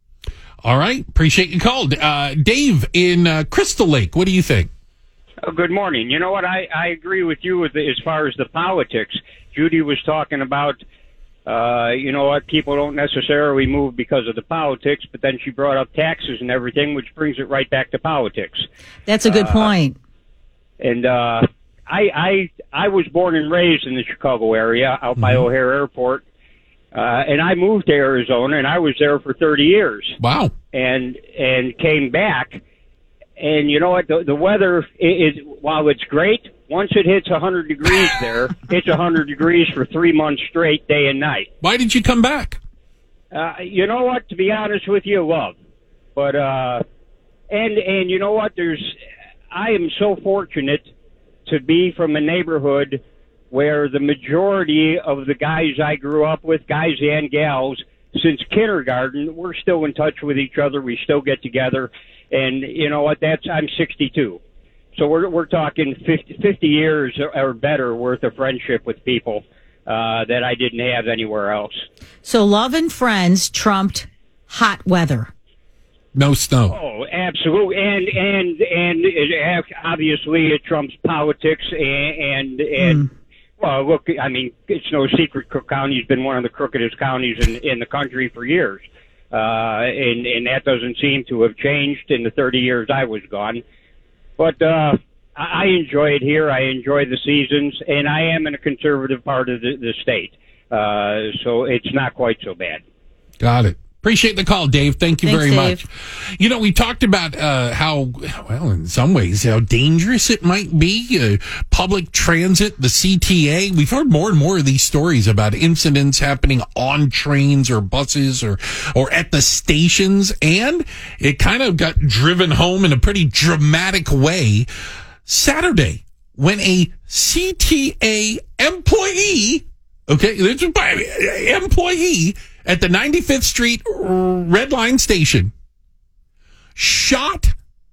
All right. Appreciate you called. Uh, Dave in uh, Crystal Lake, what do you think? Oh, good morning. You know what? I, I agree with you with the, as far as the politics. Judy was talking about, uh, you know what, people don't necessarily move because of the politics, but then she brought up taxes and everything, which brings it right back to politics. That's a good uh, point. And uh, I, I, I was born and raised in the Chicago area, out mm-hmm. by O'Hare Airport, uh, and I moved to Arizona, and I was there for thirty years. Wow. And and came back. And you know what? The, the weather is, while it's great, once it hits one hundred degrees there, it's one hundred degrees for three months straight, day and night. Why did you come back? Uh, you know what? To be honest with you, love. But, uh, and, and you know what? There's, I am so fortunate to be from a neighborhood where the majority of the guys I grew up with, guys and gals, since kindergarten, we're still in touch with each other. We still get together. And you know what? That's I'm sixty-two, so we're we're talking fifty, fifty years or better worth of friendship with people uh, that I didn't have anywhere else. So love and friends trumped hot weather. No snow. Oh, absolutely, and and and it, obviously it trumps politics and and. and mm. Well, look, I mean, it's no secret Cook County's been one of the crookedest counties in, in the country for years. Uh, and, and that doesn't seem to have changed in the thirty years I was gone. But, uh, I enjoy it here. I enjoy the seasons, and I am in a conservative part of the, the state. Uh, so it's not quite so bad. Got it. Appreciate the call, Dave. Thank you Thanks, very Dave. much. You know, we talked about uh, how, well, in some ways, how dangerous it might be. Uh, public transit, the C T A. We've heard more and more of these stories about incidents happening on trains or buses or, or at the stations. And it kind of got driven home in a pretty dramatic way Saturday when a C T A employee, okay, employee, at the ninety-fifth Street Red Line station, shot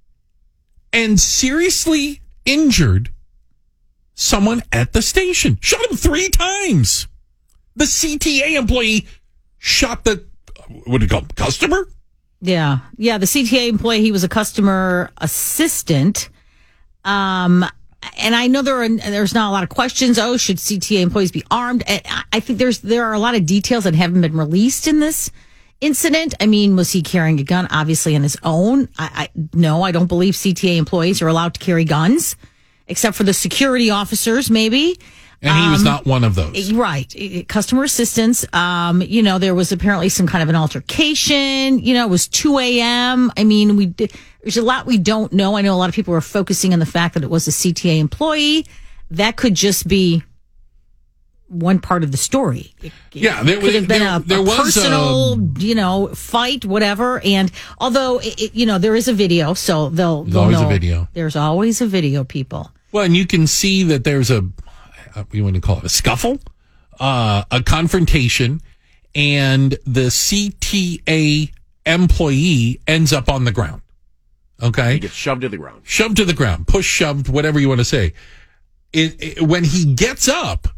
and seriously injured someone at the station. Shot him three times. The C T A employee shot the, what do you call him, customer? Yeah. Yeah, the C T A employee, he was a customer assistant. Um, and I know there are there's not a lot of questions. Oh, should C T A employees be armed? And I think there's there are a lot of details that haven't been released in this incident. I mean, was he carrying a gun? Obviously, on his own. I, I no, I don't believe C T A employees are allowed to carry guns, except for the security officers, maybe. And he was Um, not one of those. Right. Customer assistance. Um, you know, there was apparently some kind of an altercation. You know, it was two a.m. I mean, we did, there's a lot we don't know. I know a lot of people are focusing on the fact that it was a C T A employee. That could just be one part of the story. It, Yeah, it there could was- have been there- a, there a was, personal, um, you know, fight, whatever. And although, it, it- you know, there is a video, so they'll, There's they'll always a know. video. There's always a video, people. Well, and you can see that there's a, uh, what do you want to call it, a scuffle, uh, a confrontation, and the C T A employee ends up on the ground. Okay? He gets shoved to the ground. Shoved to the ground, push, shoved, whatever you want to say. It, it, when he gets up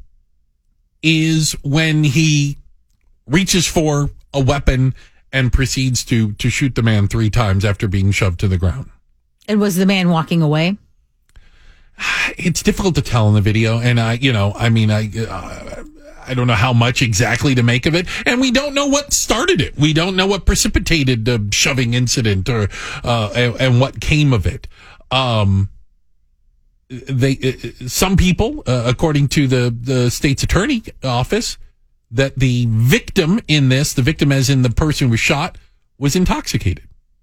is when he reaches for a weapon and proceeds to, to shoot the man three times after being shoved to the ground. And was the man walking away? It's difficult to tell in the video, and I, you know, I mean, I, uh, I don't know how much exactly to make of it, and we don't know what started it. We don't know what precipitated the shoving incident, or uh, and, and what came of it. Um, they, uh, some people, uh, according to the the state's attorney office, that the victim in this, the victim as in the person who was shot, was intoxicated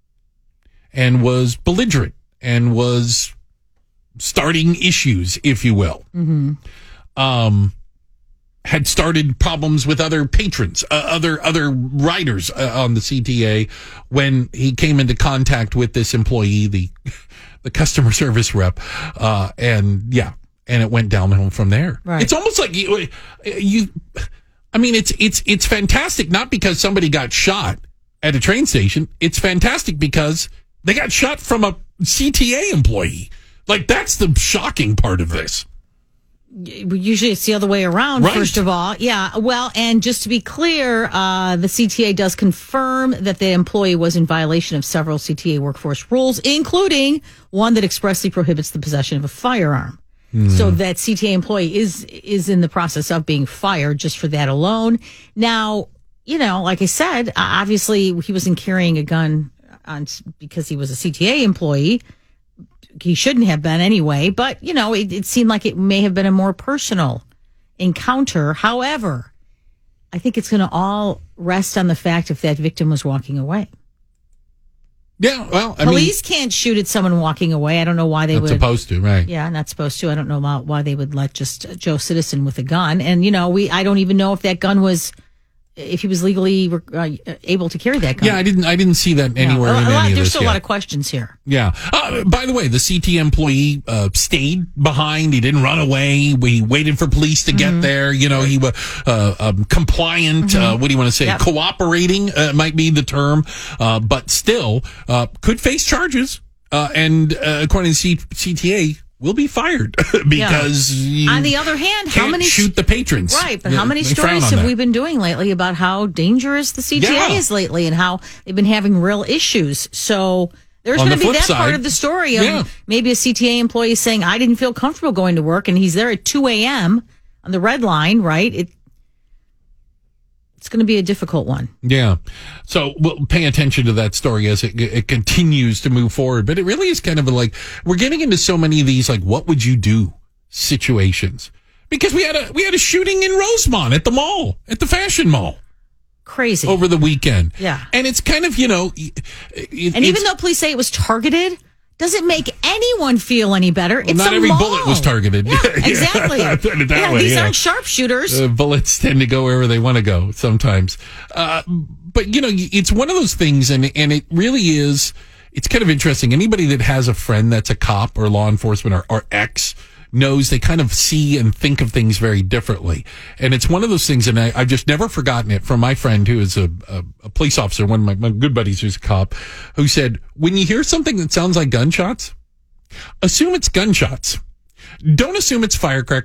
and was belligerent and was starting issues, if you will. Mm-hmm. Um, had started problems with other patrons, uh, other other riders uh, on the C T A when he came into contact with this employee, the the customer service rep, uh, and yeah, and it went downhill from there. Right. It's almost like you, you, I mean, it's it's it's fantastic not because somebody got shot at a train station. It's fantastic because they got shot from a C T A employee. Like, that's the shocking part of this. Usually it's the other way around, Right. first of all. Yeah. Well, and just to be clear, uh, the C T A does confirm that the employee was in violation of several C T A workforce rules, including one that expressly prohibits the possession of a firearm. So that C T A employee is is in the process of being fired just for that alone. Now, you know, like I said, uh, obviously he wasn't carrying a gun on because he was a C T A employee. He shouldn't have been anyway, but you know, it, it seemed like it may have been a more personal encounter. However, I think it's going to all rest on the fact if that victim was walking away. Yeah, well, I Police can't shoot at someone walking away. I don't know why they mean, would. not supposed to, right? Yeah, not supposed to. I don't know about why they would let just Joe Citizen with a gun. And you know, we I don't even know if that gun was, if he was legally uh, able to carry that gun. Yeah, I didn't. I didn't see that anywhere No, a in lot- any of There's this still yet. a lot of questions here. Yeah. Uh, by the way, the C T employee uh, stayed behind. He didn't run away. We waited for police to get Mm-hmm. there. You know, he was uh, um, compliant. Uh, what do you want to say? Yep. Cooperating uh, might be the term, uh, but still uh, could face charges. Uh, and uh, according to C- CTA, will be fired because you On the other hand, how can't many shoot the patrons? Right, but Yeah, how many they frown stories on have that. we been doing lately about how dangerous the C T A Yeah. is lately and how they've been having real issues? So there's On going the to be flip that part side, of the story of yeah. maybe a C T A employee saying, I didn't feel comfortable going to work, and he's there at two a.m. on the red line, right? It, it's going to be a difficult one. Yeah. So we'll pay attention to that story as it, it continues to move forward. But it really is kind of like, we're getting into so many of these, like, what would you do situations? Because we had a, we had a shooting in Rosemont at the mall, at the fashion mall. Crazy. Over the weekend. Yeah. And it's kind of, you know. It, And even though police say it was targeted, doesn't make anyone feel any better. well, It's not a every mall. bullet was targeted. Yeah, exactly. I put it that yeah, way, these yeah. aren't sharpshooters. Uh, bullets tend to go wherever they want to go sometimes. Uh, but, you know, it's one of those things, and and it really is, it's kind of interesting. Anybody that has a friend that's a cop or law enforcement or, or ex knows they kind of see and think of things very differently. And it's one of those things, and I, I've just never forgotten it from my friend who is a, a, a police officer, one of my, my good buddies who's a cop, who said, when you hear something that sounds like gunshots, assume it's gunshots. Don't assume it's firecrackers.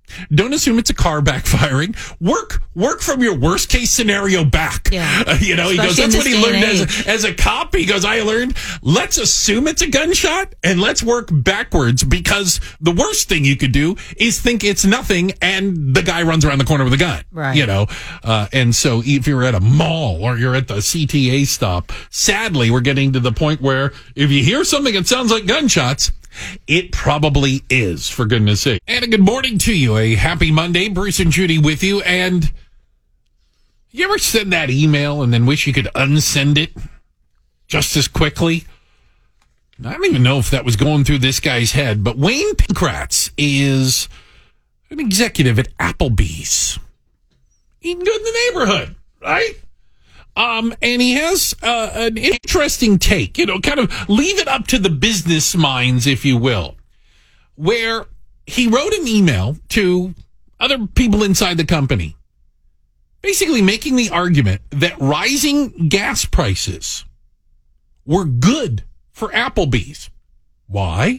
Don't assume it's a car backfiring. Work work from your worst case scenario back. Yeah. Uh, you know, he goes, Especially in that's what this he day and learned as a, as a cop. He goes, I learned, let's assume it's a gunshot and let's work backwards, because the worst thing you could do is think it's nothing and the guy runs around the corner with a gun. Right. You know, uh, and so if you're at a mall or you're at the C T A stop, sadly, we're getting to the point where if you hear something that sounds like gunshots, it probably is, for goodness sake. And a good morning to you. A happy Monday. Bruce and Judy with you. And you ever send that email and then wish you could unsend it just as quickly? I don't even know if that was going through this guy's head, but Wayne Pankratz is an executive at Applebee's. Eating good in the neighborhood, right? Um, and he has uh, an interesting take, you know, kind of leave it up to the business minds, if you will, where he wrote an email to other people inside the company, basically making the argument that rising gas prices were good for Applebee's. Why?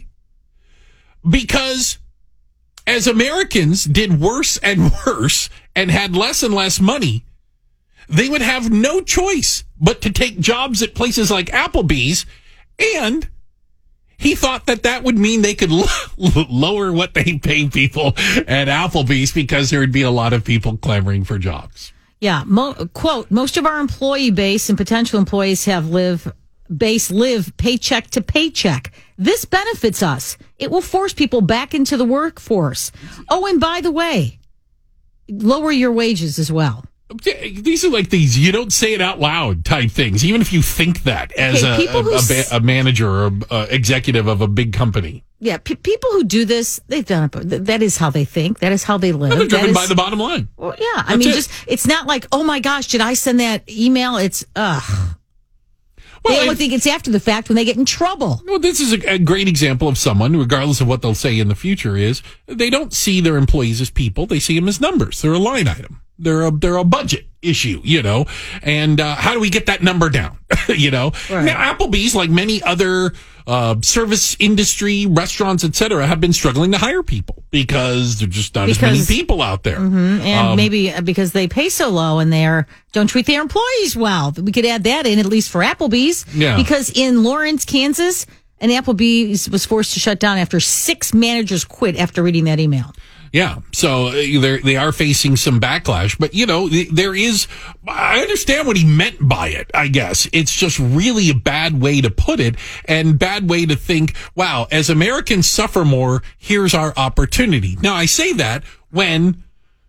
Because as Americans did worse and worse and had less and less money, they would have no choice but to take jobs at places like Applebee's, and he thought that that would mean they could l- lower what they pay people at Applebee's because there would be a lot of people clamoring for jobs. Yeah. Mo- quote, most of our employee base and potential employees have live base live paycheck to paycheck. This benefits us. It will force people back into the workforce. Oh, and by the way, lower your wages as well. These are like these you don't say it out loud type things, even if you think that as okay, a, a, a, ba- a manager or a, a executive of a big company. Yeah, p- people who do this, they've done it. That is how they think. That is how they live. Well, they're driven is, by the bottom line. Well, yeah, I That's mean, it. just it's not like, oh my gosh, did I send that email? It's ugh. Well, they only if- think it's after the fact when they get in trouble. Well, this is a, a great example of someone, regardless of what they'll say in the future, is they don't see their employees as people. They see them as numbers. They're a line item. They're a, they're a budget issue, you know, and uh, how do we get that number down? you know, Right. Now Applebee's, like many other uh, service industry restaurants, et cetera, have been struggling to hire people because there's just not as many Because- people out there. Mhm, And Um, maybe because they pay so low and they don't treat their employees well. We could add that in, at least for Applebee's. Yeah. Because in Lawrence, Kansas, an Applebee's was forced to shut down after six managers quit after reading that email. Yeah, so uh, they're, they are facing some backlash, but you know, th- there is, I understand what he meant by it, I guess. It's just really a bad way to put it and bad way to think, wow, as Americans suffer more, here's our opportunity. Now, I say that when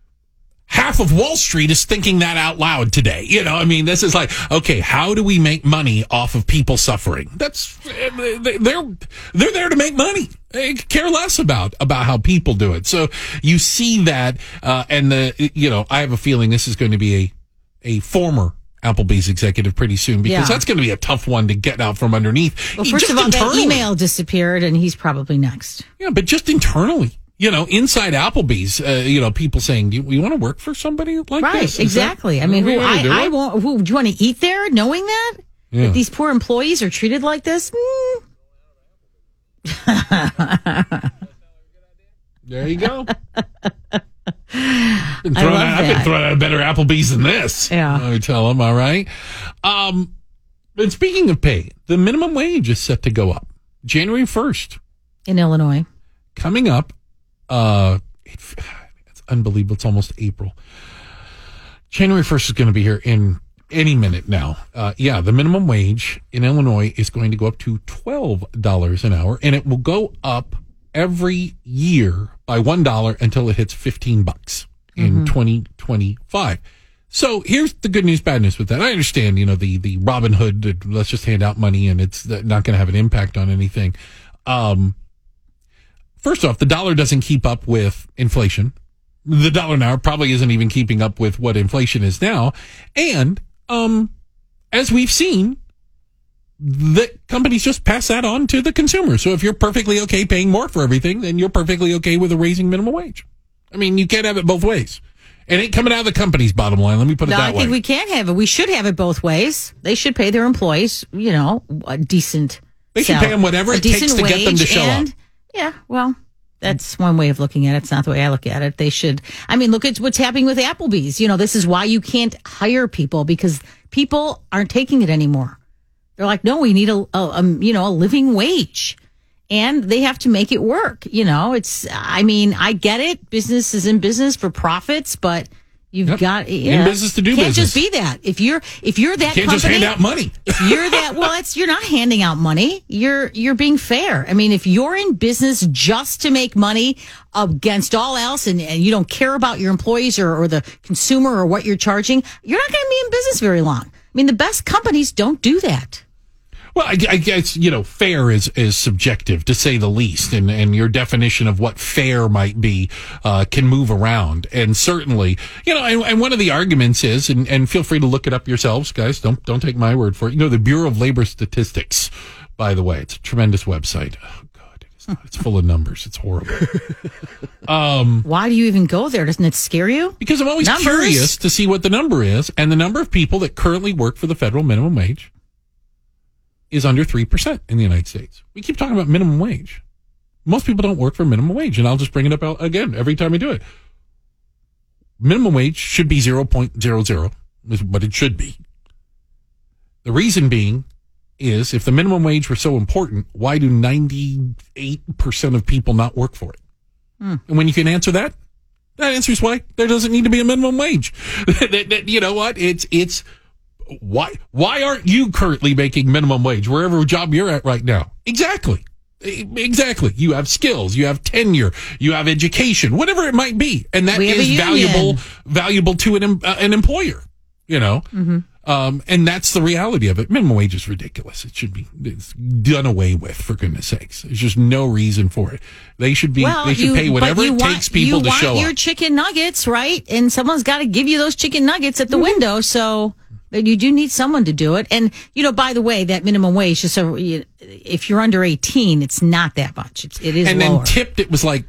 half of Wall Street is thinking that out loud today. You know, I mean, this is like, okay, how do we make money off of people suffering? That's, they're, they're there to make money. They care less about, about how people do it. So you see that, uh, and the, you know, I have a feeling this is going to be a, a former Applebee's executive pretty soon because Yeah. that's going to be a tough one to get out from underneath. Well, E- first just of all, that internally. email disappeared and he's probably next. Yeah, but just internally. You know, inside Applebee's, uh, you know, people saying, "Do you, you want to work for somebody like Right, this?" Is exactly. that- I mean, are we who gonna do I, I it? won't, who, do you want to eat there knowing that? Yeah. That these poor employees are treated like this? Mm. There you go. Been I throwing love out, I've been that. throwing out a better Applebee's than this. Yeah. Let me tell them, all right? Um, but speaking of pay, the minimum wage is set to go up January first. In Illinois. Coming up, uh, it, it's unbelievable. It's almost April. January first is going to be here in any minute now. Uh, yeah, the minimum wage in Illinois is going to go up to twelve dollars an hour, and it will go up every year by one dollar until it hits fifteen bucks in twenty twenty-five. So here's the good news, bad news with that. I understand, you know, the, the Robin Hood, uh, let's just hand out money and it's not going to have an impact on anything. Um, first off, the dollar doesn't keep up with inflation. The dollar now probably isn't even keeping up with what inflation is now. And, um, as we've seen, the companies just pass that on to the consumer. So if you're perfectly okay paying more for everything, then you're perfectly okay with a raising minimum wage. I mean, you can't have it both ways. It ain't coming out of the company's bottom line. Let me put it No, that I way. think we can have it. We should have it both ways. They should pay their employees, you know, a decent They should sal- pay them whatever a it takes decent to get them to wage show and, up. Yeah, well, That's one way of looking at it. It's not the way I look at it. They should. I mean, look at what's happening with Applebee's. You know, this is why you can't hire people, because people aren't taking it anymore. They're like, no, we need a, a, a you know, a living wage, and they have to make it work. You know, it's. I mean, I get it. Business is in business for profits, but you've Yep. got In business to do can't business. just be that. If you're if you're that You can't just company, hand out money. if you're that, well, it's you're not handing out money. You're you're being fair. I mean, if you're in business just to make money against all else, and, and you don't care about your employees or, or the consumer or what you're charging, you're not going to be in business very long. I mean, the best companies don't do that. Well, I, I guess, you know, fair is, is subjective, to say the least, and, and your definition of what fair might be uh, can move around. And certainly, you know, and, and one of the arguments is, and, and feel free to look it up yourselves, guys, don't don't take my word for it. You know, the Bureau of Labor Statistics, by the way, it's a tremendous website. Oh, God, it is not. It's full of numbers. It's horrible. Um, Why do you even go there? Doesn't it scare you? Because I'm always Numbers? curious to see what the number is, and the number of people that currently work for the federal minimum wage is under three percent in the United States. We keep talking about minimum wage. Most people don't work for minimum wage, and I'll just bring it up again every time I do it. Minimum wage should be zero point zero zero, is what it should be. The reason being is, if the minimum wage were so important, why do ninety-eight percent of people not work for it? Hmm. And when you can answer that, that answers why there doesn't need to be a minimum wage. that, that, you know what? It's, it's, Why why aren't you currently making minimum wage wherever job you're at right now? Exactly. Exactly. You have skills, you have tenure, you have education, whatever it might be. And that We have a is union. valuable valuable to an em- uh, an employer, you know. Mm-hmm. Um, and that's the reality of it. Minimum wage is ridiculous. It should be it's done away with, for goodness sakes. There's just no reason for it. They should be Well, they should you- pay but whatever you it want- takes people you to want show your up. chicken nuggets, right? And someone's got to give you those chicken nuggets at the Mm-hmm. window. So you do need someone to do it. And, you know, by the way, that minimum wage, just so you, if you're under eighteen, it's not that much. It's, it is and lower. then tipped, it was like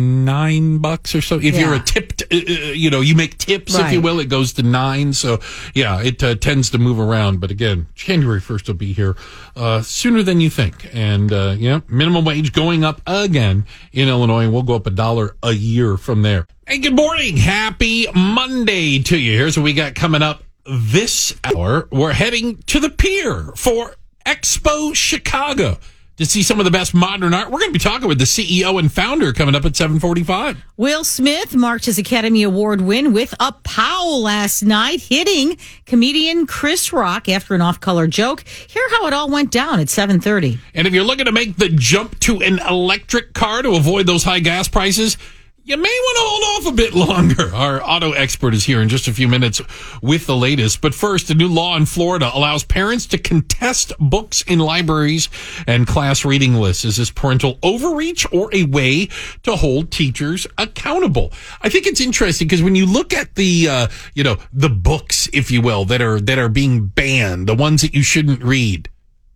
nine bucks or so. If you're a Yeah. tipped, uh, uh, you know, you make tips, if you Right. will, it goes to nine. So yeah, it uh, tends to move around. But again, January first will be here uh, sooner than you think. And uh, yeah, minimum wage going up again in Illinois, and we'll go up a dollar a year from there. Hey, good morning. Happy Monday to you. Here's what we got coming up this hour. We're heading to the pier for Expo Chicago to see some of the best modern art. We're going to be talking with the C E O and founder coming up at seven forty-five. Will Smith marked his Academy Award win with a pow last night, hitting comedian Chris Rock after an off-color joke. Hear how it all went down at seven thirty. And if you're looking to make the jump to an electric car to avoid those high gas prices, you may want to hold off a bit longer. Our auto expert is here in just a few minutes with the latest. But first, a new law in Florida allows parents to contest books in libraries and class reading lists. Is this parental overreach or a way to hold teachers accountable? I think it's interesting because when you look at the, uh, you know, the books, if you will, that are that are being banned, the ones that you shouldn't read,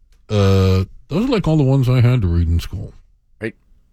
uh, those are like all the ones I had to read in school. Right?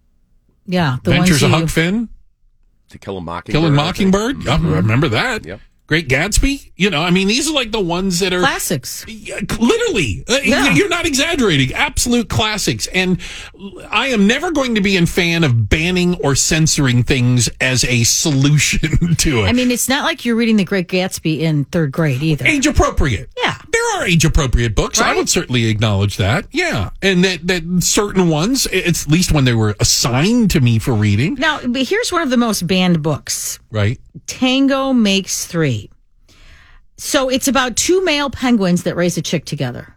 Yeah. The Adventures ones of you- Huck Finn. To Kill a Mockingbird. Killing Mockingbird. Yeah, remember that. Yep. Great Gatsby. You know, I mean, these are like the ones that are Classics. Yeah, literally. Uh, Yeah. You're not exaggerating. Absolute classics. And I am never going to be a fan of banning or censoring things as a solution to it. I mean, it's not like you're reading The Great Gatsby in third grade either. Age appropriate. Yeah. There are age appropriate books. I Right. would certainly acknowledge that. Yeah. And that, that certain ones, it's at least when they were assigned to me for reading. Now, but here's one of the most banned books. Right. Tango Makes Three. So it's about two male penguins that raise a chick together.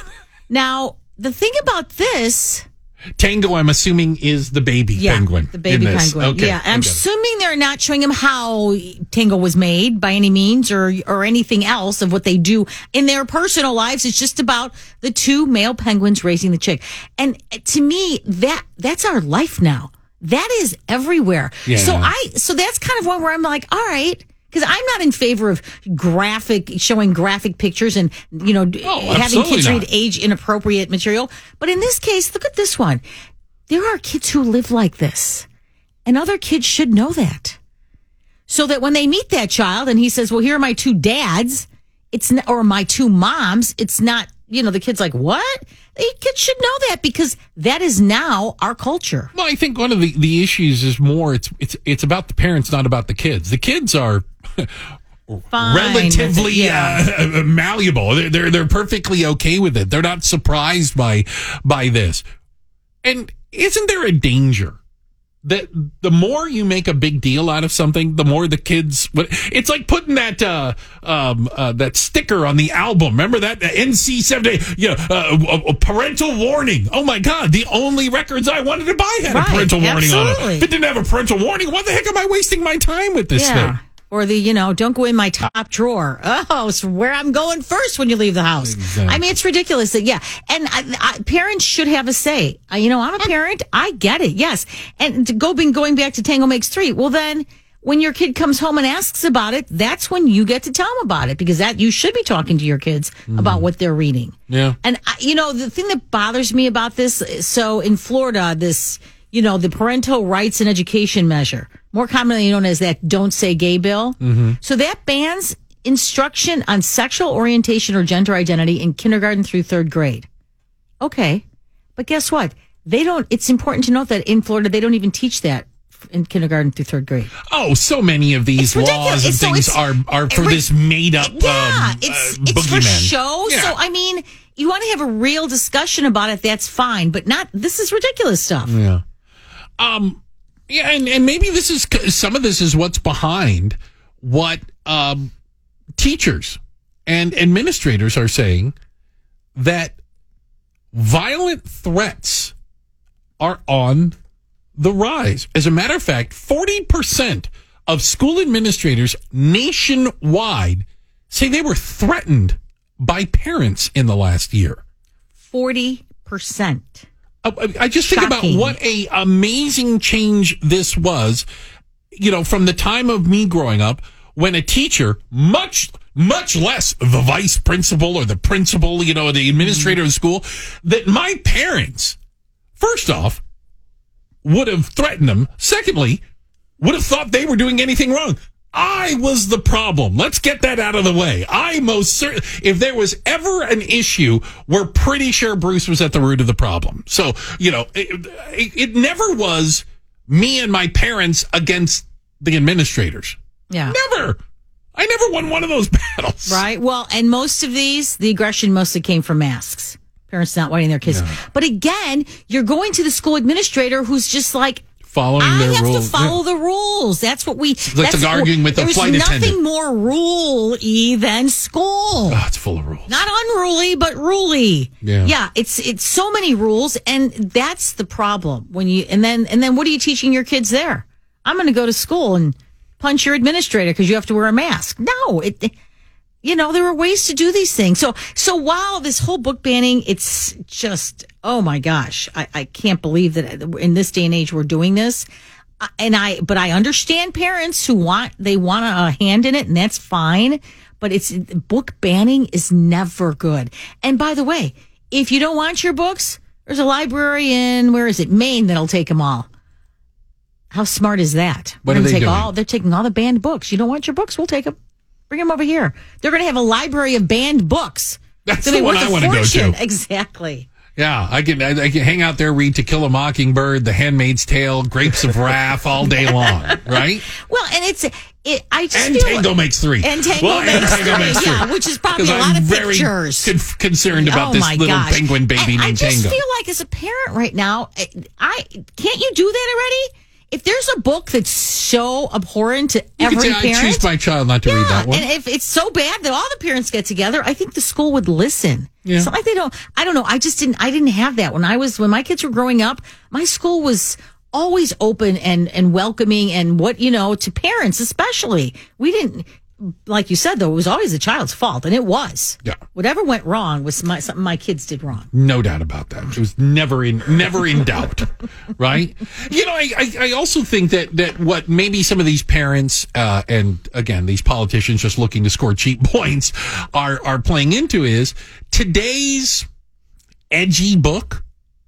Now, the thing about this... Tango, I'm assuming, is the baby Yeah, penguin. the baby in this. penguin. Okay, yeah, I I'm got it. assuming they're not showing him how Tango was made by any means or or anything else of what they do in their personal lives. It's just about the two male penguins raising the chick. And to me, that that's our life now. That is everywhere. Yeah. So I so that's kind of one where I'm like, all right. Because I'm not in favor of graphic, showing graphic pictures and, you know, Oh, having absolutely kids not. read age inappropriate material. But in this case, look at this one. There are kids who live like this, and other kids should know that. So that when they meet that child and he says, well, here are my two dads, it's not, or my two moms, it's not, you know, the kid's like, what? The kids should know that because that is now our culture. Well, I think one of the, the issues is more it's it's it's about the parents, not about the kids. The kids are Fine relatively with it, yeah. uh, malleable. They're, they're they're perfectly okay with it. They're not surprised by by this. And isn't there a danger that the more you make a big deal out of something, the more the kids? It's like putting that uh, um, uh, that sticker on the album. Remember that the N C seventy? Yeah, uh, a, a parental warning. Oh my God! The only records I wanted to buy had right, a parental warning absolutely. on it. If it didn't have a parental warning, what the heck am I wasting my time with this yeah. thing? Or the, you know, don't go in my top drawer. Oh, it's where I'm going first when you leave the house. Exactly. I mean, it's ridiculous. That, yeah. And I, I, parents should have a say. I, you know, I'm a parent. I get it. Yes. And to go, being, going back to Tango Makes Three. Well, then when your kid comes home and asks about it, that's when you get to tell them about it because that you should be talking to your kids mm. about what they're reading. Yeah. And, I, you know, the thing that bothers me about this, so in Florida, this, you know, the Parental Rights and Education Measure, more commonly known as that Don't Say Gay bill. Mm-hmm. So that bans instruction on sexual orientation or gender identity in kindergarten through third grade. Okay. But guess what? They don't, it's important to note that in Florida, they don't even teach that in kindergarten through third grade. Oh, so many of these laws and so things are, are for this made up yeah, um, it's, uh, it's for boogeyman. show. Yeah. So, I mean, you want to have a real discussion about it, that's fine, but not, this is ridiculous stuff. Yeah. Um, yeah, and, and maybe this is, some of this is what's behind what um, teachers and administrators are saying, that violent threats are on the rise. As a matter of fact, forty percent of school administrators nationwide say they were threatened by parents in the last year. forty percent. I just think Shocking. about what a amazing change this was, you know, from the time of me growing up, when a teacher, much, much less the vice principal or the principal, you know, the administrator of the school, that my parents, first off, would have threatened them. Secondly, would have thought they were doing anything wrong. I was the problem. Let's get that out of the way. I most certainly, if there was ever an issue, we're pretty sure Bruce was at the root of the problem. So, you know, it, it, it never was me and my parents against the administrators. Yeah. Never. I never won one of those battles. Right. Well, and most of these, the aggression mostly came from masks. Parents not wanting their kids. Yeah. But again, you're going to the school administrator who's just like, Following I their have rules. to follow Yeah. the rules. That's what we. It's like that's arguing with the there's flight nothing attendant. more rule-y than school. Oh, it's full of rules. Not unruly, but ruly. Yeah. Yeah. It's it's so many rules, and that's the problem. When you and then and then what are you teaching your kids there? I'm going to go to school and punch your administrator because you have to wear a mask. No, it. You know, there are ways to do these things. So, so while this whole book banning, it's just, oh my gosh, I, I can't believe that in this day and age we're doing this. And I, but I understand parents who want, they want a hand in it, and that's fine. But it's, book banning is never good. And by the way, if you don't want your books, there's a library in, where is it, Maine, that'll take them all. How smart is that? What We're are gonna they take doing? all, they're taking all the banned books. You don't want your books? We'll take them. Bring them over here. They're going to have a library of banned books. That's It's gonna the be one worth I a want to go fortune. to. Exactly. Yeah, I can I, I can hang out there, read To Kill a Mockingbird, The Handmaid's Tale, Grapes of Wrath all day long, right? Well, and it's it. I just And feel Tango makes three. And Tango well, and makes Tango three. makes three. Yeah, which is probably a 'Cause lot I'm of very pictures. con- concerned about oh this my little gosh. penguin baby and named I just Tango. feel like as a parent right now, I, I can't you do that already? If there's a book that's so abhorrent to you every could say, parent, I choose my child not to yeah, read that one. and if it's so bad that all the parents get together, I think the school would listen. Yeah. It's not like they don't. I don't know. I just didn't. I didn't have that when I was when my kids were growing up. My school was always open and and welcoming, and what you know to parents especially. We didn't. Like you said, though, it was always the child's fault, and it was. Yeah. Whatever went wrong was my, something my kids did wrong. No doubt about that. It was never in never in doubt, right? You know, I, I, I also think that, that what maybe some of these parents uh, and again these politicians just looking to score cheap points are are playing into is today's edgy book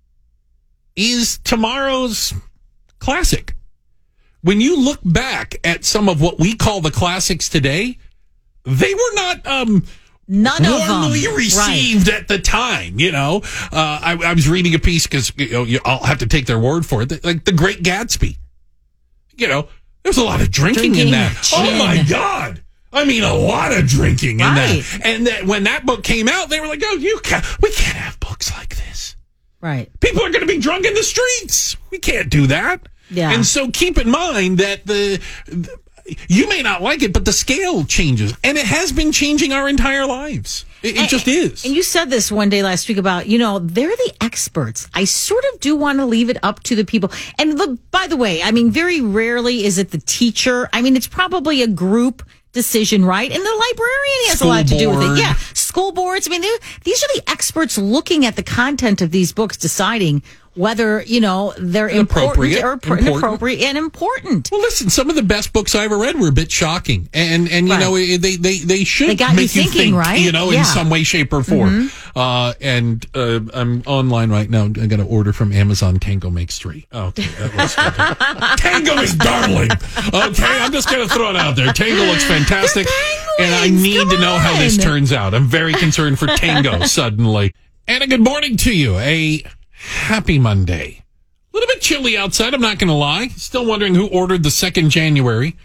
is tomorrow's classic. When you look back at some of what we call the classics today, they were not um, None of them. Warmly received Right. at the time, you know. Uh, I, I was reading a piece because you know, you, I'll have to take their word for it. Like The Great Gatsby. You know, there's a lot of drinking, Drinking, in that. gin. Oh, my God. I mean, a lot of drinking in Right. that. And that when that book came out, they were like, oh, you can't, we can't have books like this. Right. People are going to be drunk in the streets. We can't do that. Yeah. And so keep in mind that the, the you may not like it, but the scale changes. And it has been changing our entire lives. It, it And- just is. And you said this one day last week about, you know, they're the experts. I sort of do want to leave it up to the people. And the, by the way, I mean, very rarely is it the teacher. I mean, it's probably a group decision, right? And the librarian has School a lot to do with board. it. Yeah. School boards. I mean, they're- these are the experts looking at the content of these books, deciding whether, you know, they're Appropriate. important or Important. appropriate and important. Well, listen, some of the best books I ever read were a bit shocking. And, and you Right. know, they, they, they should They got you make you, thinking, think, right? you know, Yeah. in some way, shape, or form. Mm-hmm. Uh, and uh, I'm online right now. I'm going to order from Amazon. Tango makes three. Okay. That looks good. Tango is darling. Okay. I'm just going to throw it out there. Tango looks fantastic. And I need Come to know how this on. turns out. I'm very concerned for Tango suddenly. And a good morning to you. A happy Monday. A little bit chilly outside, I'm not going to lie. Still wondering who ordered the second January.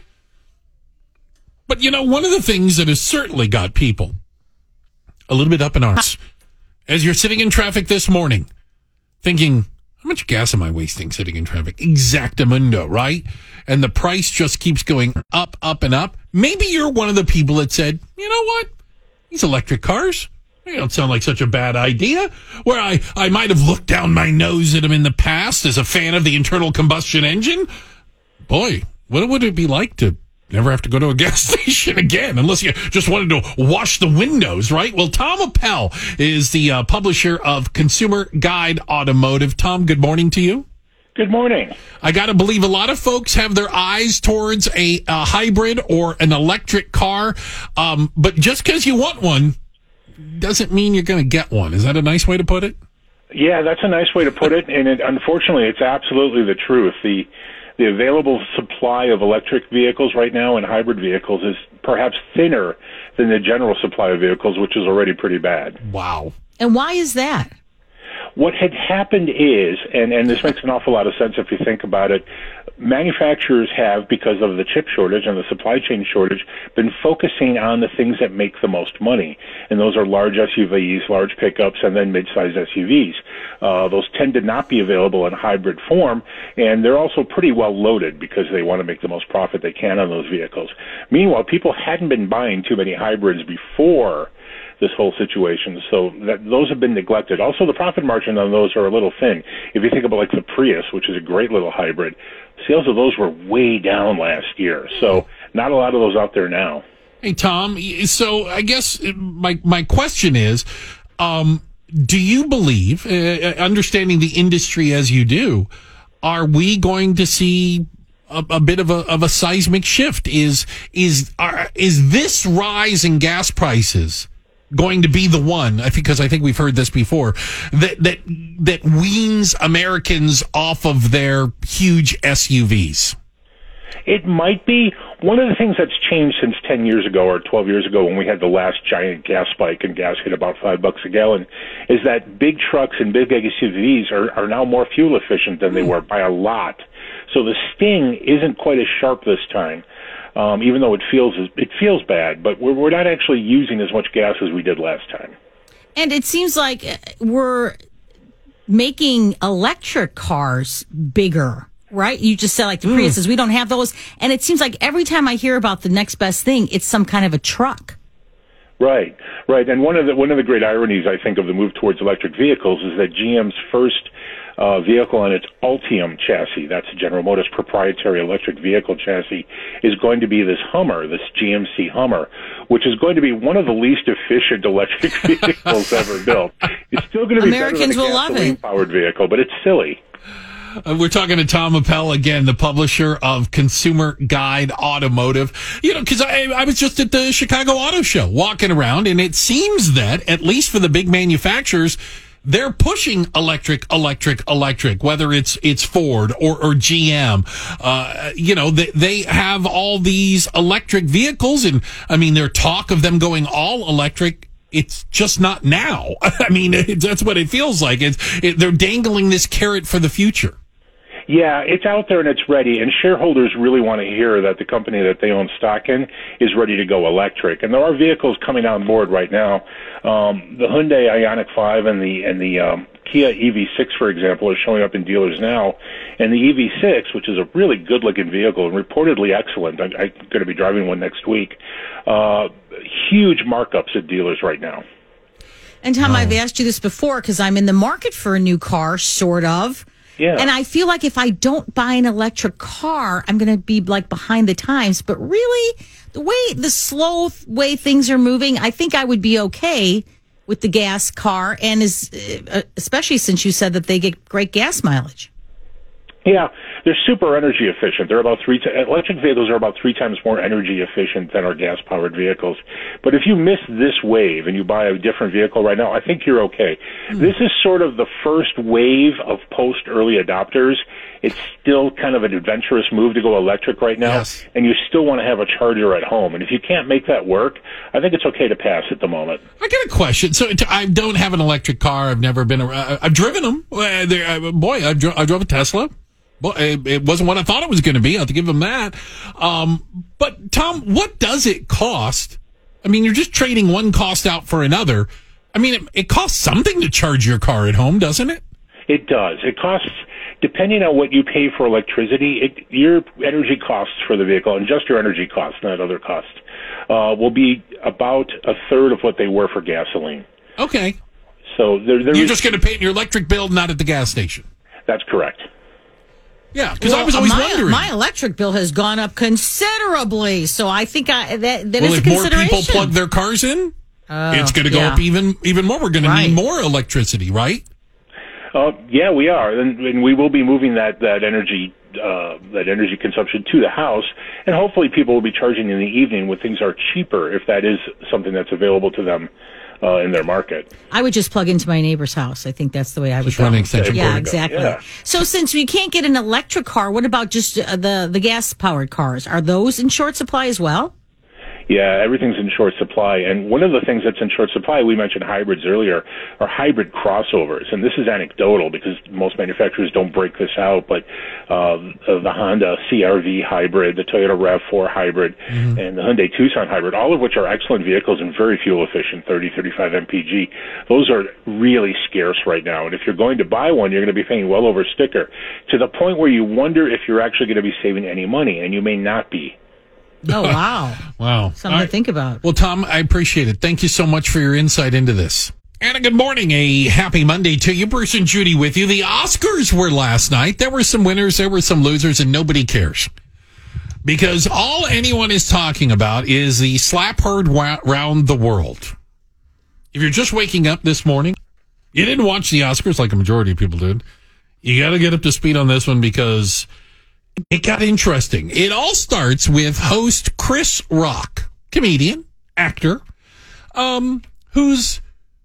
But, you know, one of the things that has certainly got people a little bit up in arms, as you're sitting in traffic this morning, thinking, how much gas am I wasting sitting in traffic? Exactamundo, right? And the price just keeps going up, up, and up. Maybe you're one of the people that said, you know what? These electric cars, they don't sound like such a bad idea. Where I, I might have looked down my nose at them in the past as a fan of the internal combustion engine. Boy, what would it be like to never have to go to a gas station again, unless you just wanted to wash the windows, right? Well, Tom Appel is the uh, publisher of Consumer Guide Automotive. Tom, good morning to you. Good morning. I got to believe a lot of folks have their eyes towards a, a hybrid or an electric car, um, but just because you want one doesn't mean you're going to get one. Is that a nice way to put it? Yeah, that's a nice way to put it, and it, unfortunately, it's absolutely the truth. The the available supply of electric vehicles right now and hybrid vehicles is perhaps thinner than the general supply of vehicles, which is already pretty bad. Wow. And why is that? What had happened is, and, and this makes an awful lot of sense if you think about it, manufacturers have, because of the chip shortage and the supply chain shortage, been focusing on the things that make the most money. And those are large S U Vs, large pickups, and then mid-sized S U Vs. Uh, those tend to not be available in hybrid form, and they're also pretty well loaded because they want to make the most profit they can on those vehicles. Meanwhile, people hadn't been buying too many hybrids before this whole situation, so that those have been neglected. Also, the profit margin on those are a little thin. If you think about like the Prius, which is a great little hybrid, sales of those were way down last year. So not a lot of those out there now. Hey, Tom, so I guess my my question is, um, do you believe, uh, understanding the industry as you do, are we going to see a, a bit of a of a seismic shift? Is is are, is this rise in gas prices going to be the one? I think, because I think we've heard this before, that that that weans Americans off of their huge S U Vs. It might be. One of the things that's changed since ten years ago or twelve years ago when we had the last giant gas spike and gas hit about five bucks a gallon is that big trucks and big S U Vs are, are now more fuel efficient than they were by a lot. So the sting isn't quite as sharp this time, um, even though it feels it feels bad, but we're, we're not actually using as much gas as we did last time. And it seems like we're making electric cars bigger, right? You just said like the Mm. Priuses, we don't have those. And it seems like every time I hear about the next best thing, it's some kind of a truck. Right, right. And one of the one of the great ironies, I think, of the move towards electric vehicles is that G M's first uh, vehicle on its Ultium chassis, that's General Motors' proprietary electric vehicle chassis, is going to be this Hummer, this G M C Hummer, which is going to be one of the least efficient electric vehicles ever built. It's still going to be Americans better will than a love it. gasoline-powered vehicle, but it's silly. Uh, we're talking to Tom Appel again, the publisher of Consumer Guide Automotive. You know, because I, I was just at the Chicago Auto Show walking around, and it seems that, at least for the big manufacturers, they're pushing electric, electric, electric, whether it's it's Ford or, or G M. Uh, you know, they, they have all these electric vehicles, and I mean, there's talk of them going all electric it's just not now. I mean, it, that's what it feels like. It's, it, they're dangling this carrot for the future. Yeah, it's out there and it's ready, and shareholders really want to hear that the company that they own stock in is ready to go electric. And there are vehicles coming on board right now. Um, the Hyundai Ioniq five and the and the um, Kia E V six, for example, are showing up in dealers now. And the E V six, which is a really good-looking vehicle and reportedly excellent, I, I'm going to be driving one next week. Uh, huge markups at dealers right now. And Tom, oh. I've asked you this before because I'm in the market for a new car, sort of. Yeah. And I feel like if I don't buy an electric car, I'm going to be like behind the times. But really, the way the slow way things are moving, I think I would be okay with the gas car, and is uh, especially since you said that they get great gas mileage. Yeah, they're super energy efficient. They're about three. T- electric vehicles are about three times more energy efficient than our gas-powered vehicles. But if you miss this wave and you buy a different vehicle right now, I think you're okay. Mm. This is sort of the first wave of post-early adopters. It's still kind of an adventurous move to go electric right now, yes. and you still want to have a charger at home. And if you can't make that work, I think it's okay to pass at the moment. I got a question. So I don't have an electric car. I've never been around. I've driven them. Boy, I drove, I drove a Tesla. Well, it wasn't what I thought it was going to be. I'll have to give them that. Um, but, Tom, what does it cost? I mean, you're just trading one cost out for another. I mean, it, it costs something to charge your car at home, doesn't it? It does. It costs, depending on what you pay for electricity, it, your energy costs for the vehicle, and just your energy costs, not other costs, uh, will be about a third of what they were for gasoline. Okay. So there, there You're is, just going to pay it in your electric bill, not at the gas station. That's correct. Yeah, because well, I was always my, wondering. My electric bill has gone up considerably, so I think I, that, that well, is a if more consideration. people plug their cars in, oh, it's going to go yeah. up even even more. We're going right. to need more electricity, right? Uh, yeah, we are, and, and we will be moving that that energy uh, that energy consumption to the house, and hopefully people will be charging in the evening when things are cheaper, if that is something that's available to them. Uh, in their market. I would just plug into my neighbor's house. I think that's the way I would just go. Run an extension yeah, cord. exactly. Yeah. So since we can't get an electric car, what about just uh, the, the gas-powered cars? Are those in short supply as well? Yeah, everything's in short supply. And one of the things that's in short supply, we mentioned hybrids earlier, are hybrid crossovers. And this is anecdotal because most manufacturers don't break this out, but uh, the Honda C R V hybrid, the Toyota RAV four hybrid, mm-hmm. and the Hyundai Tucson hybrid, all of which are excellent vehicles and very fuel efficient, thirty, thirty-five M P G. Those are really scarce right now. And if you're going to buy one, you're going to be paying well over sticker, to the point where you wonder if you're actually going to be saving any money, and you may not be. Oh, wow. Wow. Something right. to think about. Well, Tom, I appreciate it. Thank you so much for your insight into this. And good morning. A happy Monday to you. Bruce and Judy with you. The Oscars were last night. There were some winners, there were some losers, and nobody cares. Because all anyone is talking about is the slap heard round the world. If you're just waking up this morning, you didn't watch the Oscars like a majority of people did, you got to get up to speed on this one because it got interesting. It all starts with host Chris Rock, comedian, actor, um, who's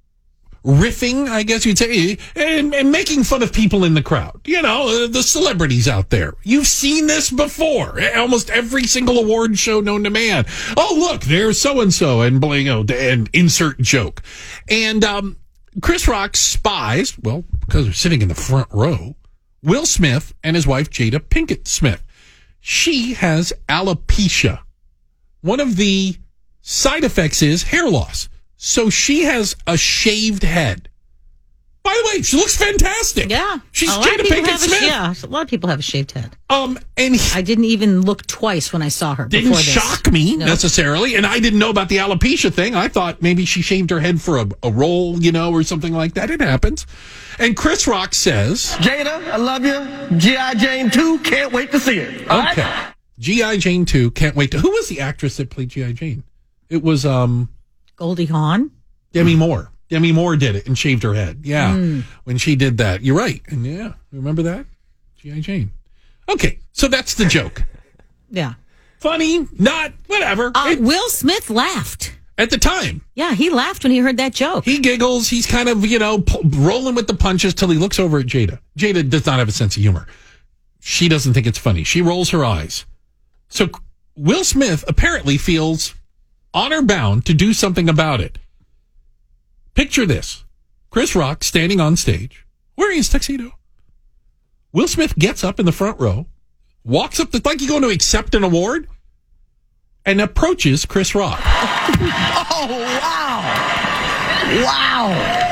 riffing, I guess you'd say, and, and making fun of people in the crowd. You know, the celebrities out there. You've seen this before. Almost every single award show known to man. Oh, look, there's so-and-so, and, you know, and insert joke. And um, Chris Rock spies, well, because they're sitting in the front row, Will Smith and his wife, Jada Pinkett Smith. She has alopecia. One of the side effects is hair loss. So she has a shaved head. By the way, she looks fantastic. Yeah. She's a lot Jada of people Pinkett have Smith. A, yeah, a lot of people have a shaved head. Um, and he, I didn't even look twice when I saw her. Didn't before this. shock me no. necessarily, and I didn't know about the alopecia thing. I thought maybe she shaved her head for a, a role, you know, or something like that. It happens. And Chris Rock says, Jada, I love you. G I. Jane two, can't wait to see it. All okay. right? G I. Jane two, can't wait to. Who was the actress that played G I. Jane? It was um, Goldie Hawn. Demi Moore. Demi Moore did it and shaved her head. Yeah. Mm. When she did that. You're right. And yeah, remember that? G I. Jane. Okay. So that's the joke. Yeah. Funny, not, whatever. Uh, it, Will Smith laughed. At the time. Yeah, he laughed when he heard that joke. He giggles. He's kind of, you know, p- rolling with the punches till he looks over at Jada. Jada does not have a sense of humor. She doesn't think it's funny. She rolls her eyes. So Will Smith apparently feels honor bound to do something about it. Picture this. Chris Rock standing on stage, wearing his tuxedo. Will Smith gets up in the front row, walks up, the, like he's going to accept an award, and approaches Chris Rock. Oh, wow. Wow.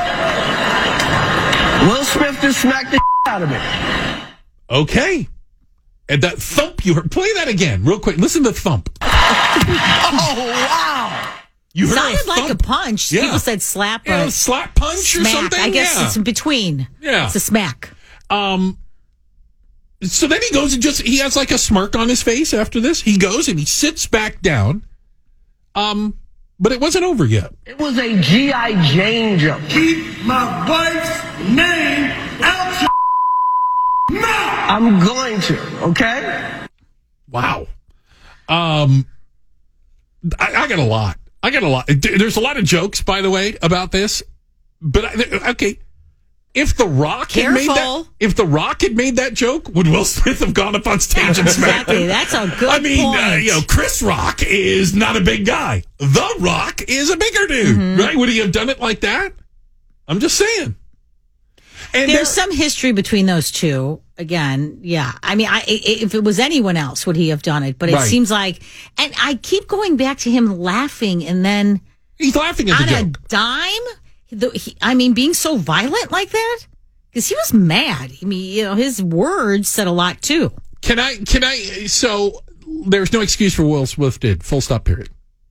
Will Smith just smacked the out of me. Okay. And that thump you heard, play that again real quick. Listen to the thump. Oh, wow. You heard Sounded a thump? like a punch. Yeah. People said slap. Yeah, but slap punch or smack. something? I guess Yeah. it's in between. Yeah. It's a smack. Um, so then he goes and just, he has like a smirk on his face after this. He goes and he sits back down. Um, but it wasn't over yet. It was a G I. Jane joke. Keep my wife's name out your mouth. I'm going to, okay? Wow. Um, I, I got a lot. I got a lot. There's a lot of jokes, by the way, about this. But I, okay, if The Rock had made that, if The Rock had made that joke, would Will Smith have gone up on stage and smacked Exactly. him? That's a good I mean, point. Uh, you know, Chris Rock is not a big guy. The Rock is a bigger dude, Mm-hmm. right? Would he have done it like that? I'm just saying. And There's some history between those two. Again, yeah. I mean, I, I- if it was anyone else, would he have done it? But it Right. seems like, and I keep going back to him laughing, and then he's laughing at on the a joke. dime. The, he, I mean, being so violent like that, because he was mad. I mean, you know, his words said a lot too. Can I, can I, so there's no excuse for Will Smith did, full stop, period.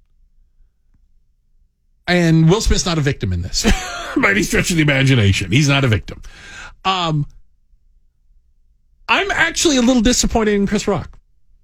And Will Smith's not a victim in this, by any stretch of the imagination. He's not a victim. Um, I'm actually a little disappointed in Chris Rock.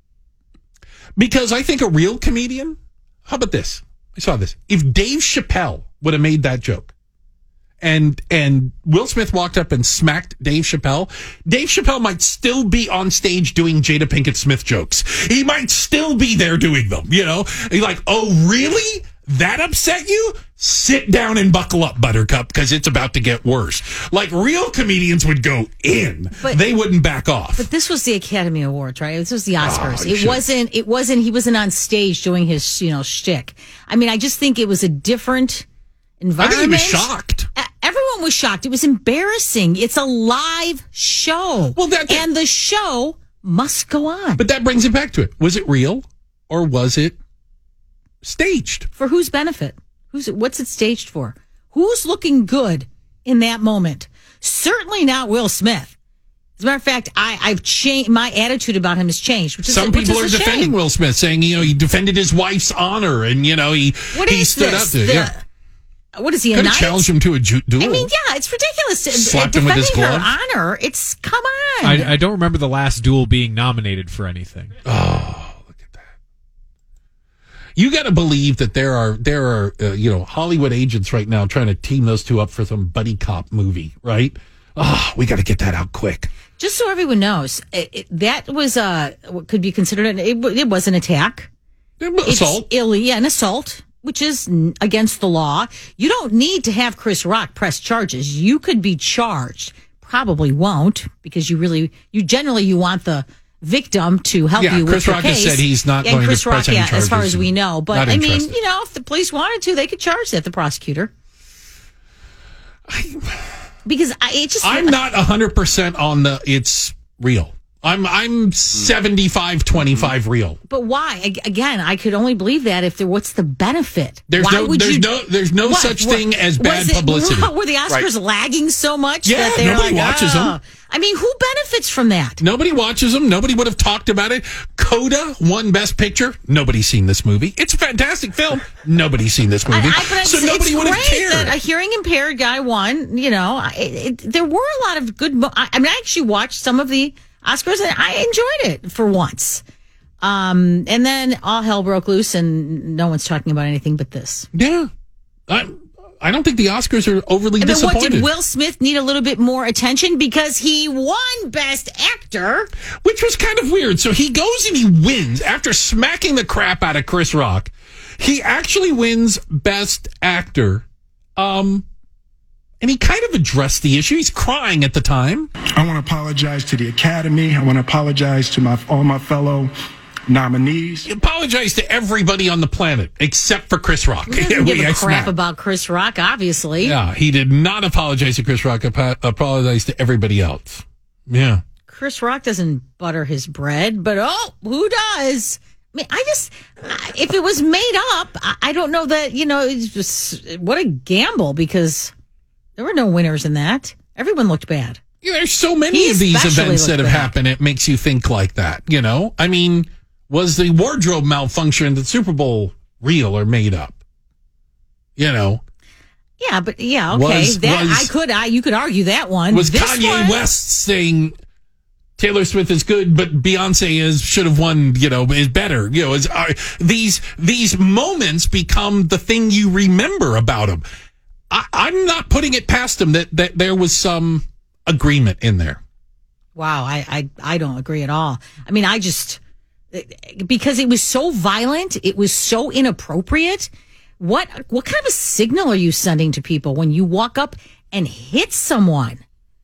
Because I think a real comedian, how about this? I saw this. If Dave Chappelle would have made that joke, and and Will Smith walked up and smacked Dave Chappelle, Dave Chappelle might still be on stage doing Jada Pinkett Smith jokes. He might still be there doing them, you know? He's like, oh, really? That upset you? Sit down and buckle up, Buttercup, because it's about to get worse. Like, real comedians would go in. But- they wouldn't back off. But this was the Academy Awards, right? This was the Oscars. you it should- wasn't. It wasn't. He wasn't on stage doing his, you know, shtick. I mean, I just think it was a different I environment. think he was shocked. E- Everyone was shocked. It was embarrassing. It's a live show. Well, that- and the show must go on. But that brings it back to it. Was it real or was it staged? For whose benefit? Who's what's it staged for? Who's looking good in that moment? Certainly not Will Smith. As a matter of fact, I, I've changed my attitude about him has changed. Which is, Some which people are is a defending shame. Will Smith, saying, you know, he defended his wife's honor and, you know, he, What he is stood this? up to it. The- Yeah. What is he? A Could have knight? challenged him to a ju- duel. I mean, yeah, it's ridiculous. Slapped him Defending with his her glove. honor. It's come on. I, I don't remember the last duel being nominated for anything. Oh, look at that. You got to believe that there are, there are, uh, you know, Hollywood agents right now trying to team those two up for some buddy cop movie, right? Oh, we got to get that out quick. Just so everyone knows, it, it, that was uh, what could be considered an, it, it was an attack. Assault. It's ill, yeah, an assault, which is n- against the law. You don't need to have Chris Rock press charges. You could be charged. Probably won't, because you really, you generally you want the victim to help Yeah, you with Chris your Rock case. has said he's not and going to Chris press Rock, any yeah, as far charges. as we know. But Not I mean, interested. you know, if the police wanted to, they could charge that the prosecutor. Because I, it just I'm not one hundred percent on the it's real. I'm I'm seventy-five twenty-five real. But why? Ag- Again, I could only believe that if there. What's the benefit? There's why no would there's you, no there's no What? such What? thing as bad Was it- publicity. Were the Oscars lagging so much Yeah, that they're nobody like, watches "Oh." them. I mean, who benefits from that? Nobody watches them. Nobody would have talked about it. Coda won Best Picture. Nobody's seen this movie. It's a fantastic film. Nobody's seen this movie. I, I, but so it's, nobody it's would have great cared. that a hearing impaired guy won. You know, I- it, it, there were a lot of good. Mo- I, I mean, I actually watched some of the Oscars and I enjoyed it for once. Um, and then all hell broke loose, and no one's talking about anything but this. Yeah, I I don't think the Oscars are overly And then what, disappointed. did Will Smith need a little bit more attention because he won Best Actor? Which was kind of weird. So he goes and he wins after smacking the crap out of Chris Rock. He actually wins Best Actor. Um, and he kind of addressed the issue. He's crying at the time. I want to apologize to the Academy. I want to apologize to my all my fellow nominees. He apologized to everybody on the planet except for Chris Rock. He doesn't give a I crap snapped. about Chris Rock, obviously. Yeah, he did not apologize to Chris Rock. Apo- apologized to everybody else. Yeah. Chris Rock doesn't butter his bread, but oh, who does? I mean, I just, if it was made up, I, I don't know that, you know, it's just, what a gamble, because there were no winners in that. Everyone looked bad. Yeah, there's so many He of these especially events that looked have bad. happened. It makes you think like that, you know? I mean, was the wardrobe malfunction at the Super Bowl real or made up? You know? Yeah, but yeah, okay. Was- that was- I could, I you could argue that one. Was This Kanye one- West saying Taylor Swift is good, but Beyonce is should have won, you know, is better? You know, is are, these these moments become the thing you remember about him. I, I'm not putting it past him that, that there was some agreement in there. Wow, I, I I don't agree at all. I mean, I just because it was so violent, it was so inappropriate. What what kind of a signal are you sending to people when you walk up and hit someone?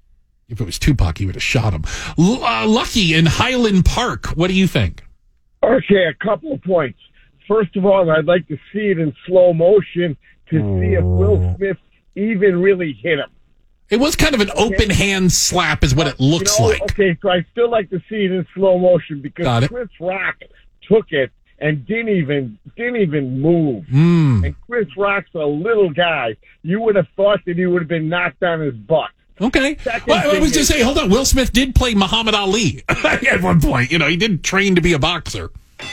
If it was Tupac, he would have shot him. L- uh, Lucky in Highland Park, what do you think? Okay, a couple of points. First of all, I'd like to see it in slow motion to see if Will Smith even really hit him. It was kind of an open hand slap is what it looks You know, like. Okay, so I still like to see it in slow motion because Got it. Chris Rock took it and didn't even didn't even move. Mm. And Chris Rock's a little guy. You would have thought that he would have been knocked on his butt. Okay. Second Well, I thing was is- just saying, hold on. Will Smith did play Muhammad Ali at one point. You know, he did train to be a boxer.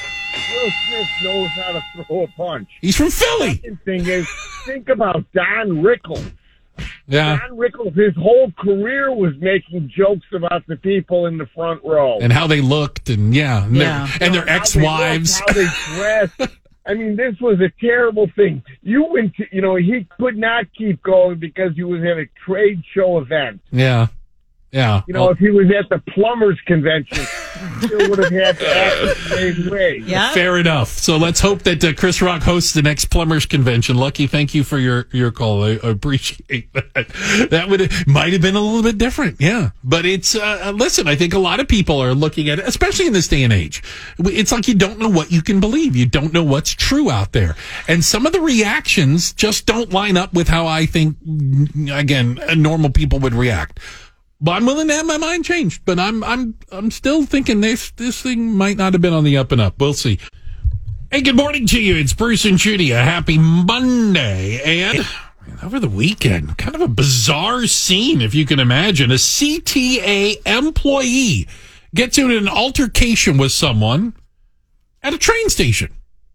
Will Smith knows how to throw a punch. He's from Philly. Second thing is, think about Don Rickles. Yeah. Don Rickles, his whole career was making jokes about the people in the front row. And how they looked, and yeah, and Yeah. their, and their How they ex-wives. looked, How they dressed. I mean, this was a terrible thing. You went to, you know, he could not keep going because he was at a trade show event. Yeah. Yeah. You know, if he was at the plumbers convention, he still would have had to act the same way. Yeah. Fair enough. So let's hope that uh, Chris Rock hosts the next plumbers convention. Lucky, thank you for your, your call. I, I appreciate that. That would might have been a little bit different. Yeah. But it's, uh, listen, I think a lot of people are looking at it, especially in this day and age. It's like you don't know what you can believe. You don't know what's true out there. And some of the reactions just don't line up with how I think, again, normal people would react. But I'm willing to have my mind changed. But I'm I'm I'm still thinking this this thing might not have been on the up and up. We'll see. Hey, good morning to you. It's Bruce and Judy. A happy Monday. And over the weekend, kind of a bizarre scene, if you can imagine. A C T A employee gets into an altercation with someone at a train station.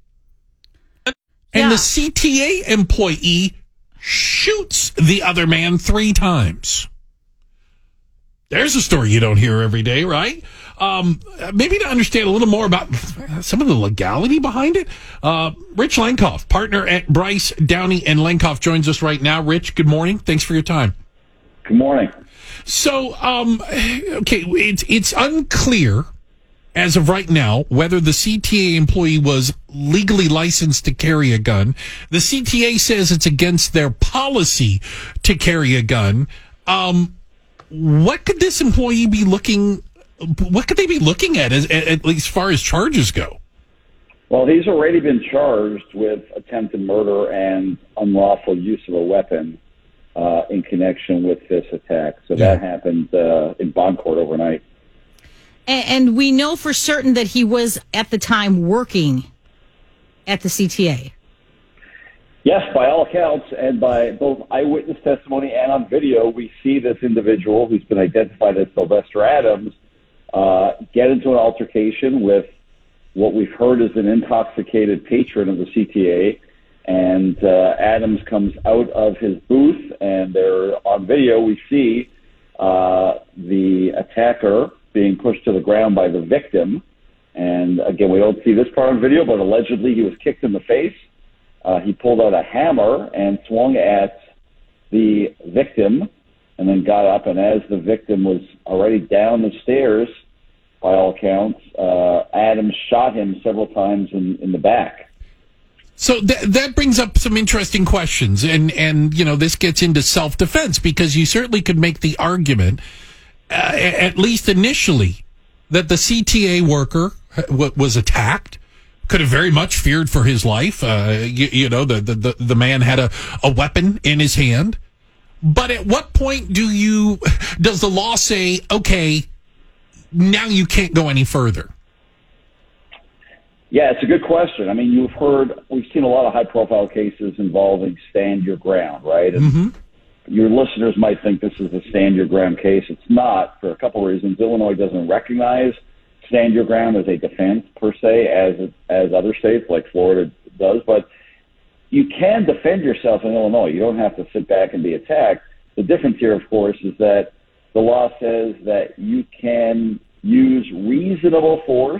And Yeah. the C T A employee shoots the other man three times. There's a story you don't hear every day, right? Um, maybe to understand a little more about some of the legality behind it. Uh, Rich Lenkoff, partner at Bryce, Downey, and Lenkoff, joins us right now. Rich, good morning. Thanks for your time. Good morning. So, um, okay, it's it's unclear as of right now whether the C T A employee was legally licensed to carry a gun. The C T A says it's against their policy to carry a gun. Um, what could this employee be looking? What could they be looking at, as, at least as far as charges go? Well, he's already been charged with attempted murder and unlawful use of a weapon uh, in connection with this attack. So Yeah. that happened uh, in bond court overnight. And, and we know for certain that he was at the time working at the C T A. Yes, by all accounts, and by both eyewitness testimony and on video, we see this individual who's been identified as Sylvester Adams uh, get into an altercation with what we've heard is an intoxicated patron of the C T A. And uh, Adams comes out of his booth, and there on video we see uh, the attacker being pushed to the ground by the victim. And again, we don't see this part on video, but allegedly he was kicked in the face. Uh, he pulled out a hammer and swung at the victim and then got up. And as the victim was already down the stairs, by all accounts, uh, Adams shot him several times in, in the back. So th- that brings up some interesting questions. And, and, you know, this gets into self-defense because you certainly could make the argument, uh, at least initially, that the C T A worker was attacked. Could have very much feared for his life. Uh, you, you know, the, the, the man had a, a weapon in his hand. But at what point do you, does the law say, okay, now you can't go any further? Yeah, it's a good question. I mean, you've heard, we've seen a lot of high profile cases involving stand your ground, right? And mm-hmm. your listeners might think this is a stand your ground case. It's not, for a couple of reasons. Illinois doesn't recognize stand your ground as a defense per se, as as other states like Florida does. But you can defend yourself in Illinois. You don't have to sit back and be attacked. The difference here, of course, is that the law says that you can use reasonable force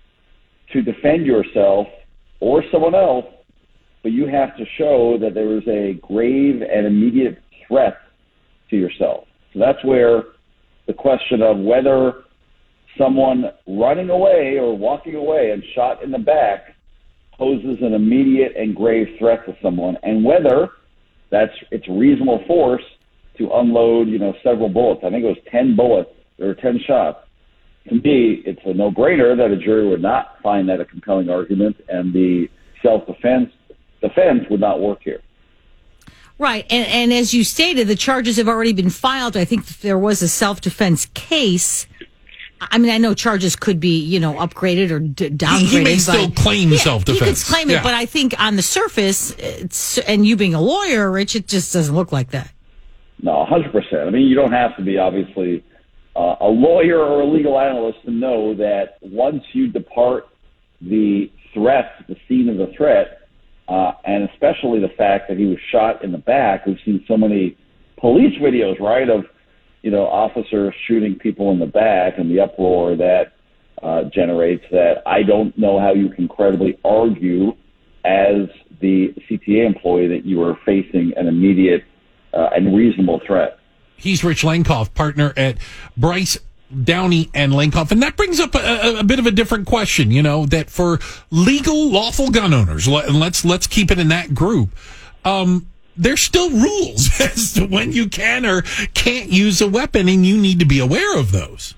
to defend yourself or someone else, but you have to show that there is a grave and immediate threat to yourself. So that's where the question of whether someone running away or walking away and shot in the back poses an immediate and grave threat to someone, and whether that's it's reasonable force to unload, you know, several bullets. I think it was ten bullets or ten shots. To me, it's a no-brainer that a jury would not find that a compelling argument, and the self-defense defense would not work here. Right, and, and as you stated, the charges have already been filed. I think there was a self-defense case. I mean, I know charges could be, you know, upgraded or d- downgraded. He may still but, claim yeah, self-defense. He could claim it, yeah. but I think on the surface, it's, and you being a lawyer, Rich, it just doesn't look like that. No, one hundred percent. I mean, you don't have to be, obviously, uh, a lawyer or a legal analyst to know that once you depart the threat, the scene of the threat, uh, and especially the fact that he was shot in the back, we've seen so many police videos, right, of you know, officers shooting people in the back and the uproar that uh, generates that. I don't know how you can credibly argue as the C T A employee that you are facing an immediate uh, and reasonable threat. He's Rich Lankoff, partner at Bryce, Downey, and Lankoff. And that brings up a, a bit of a different question, you know, that for legal, lawful gun owners, and let's, let's keep it in that group, um, there's still rules as to when you can or can't use a weapon, and you need to be aware of those.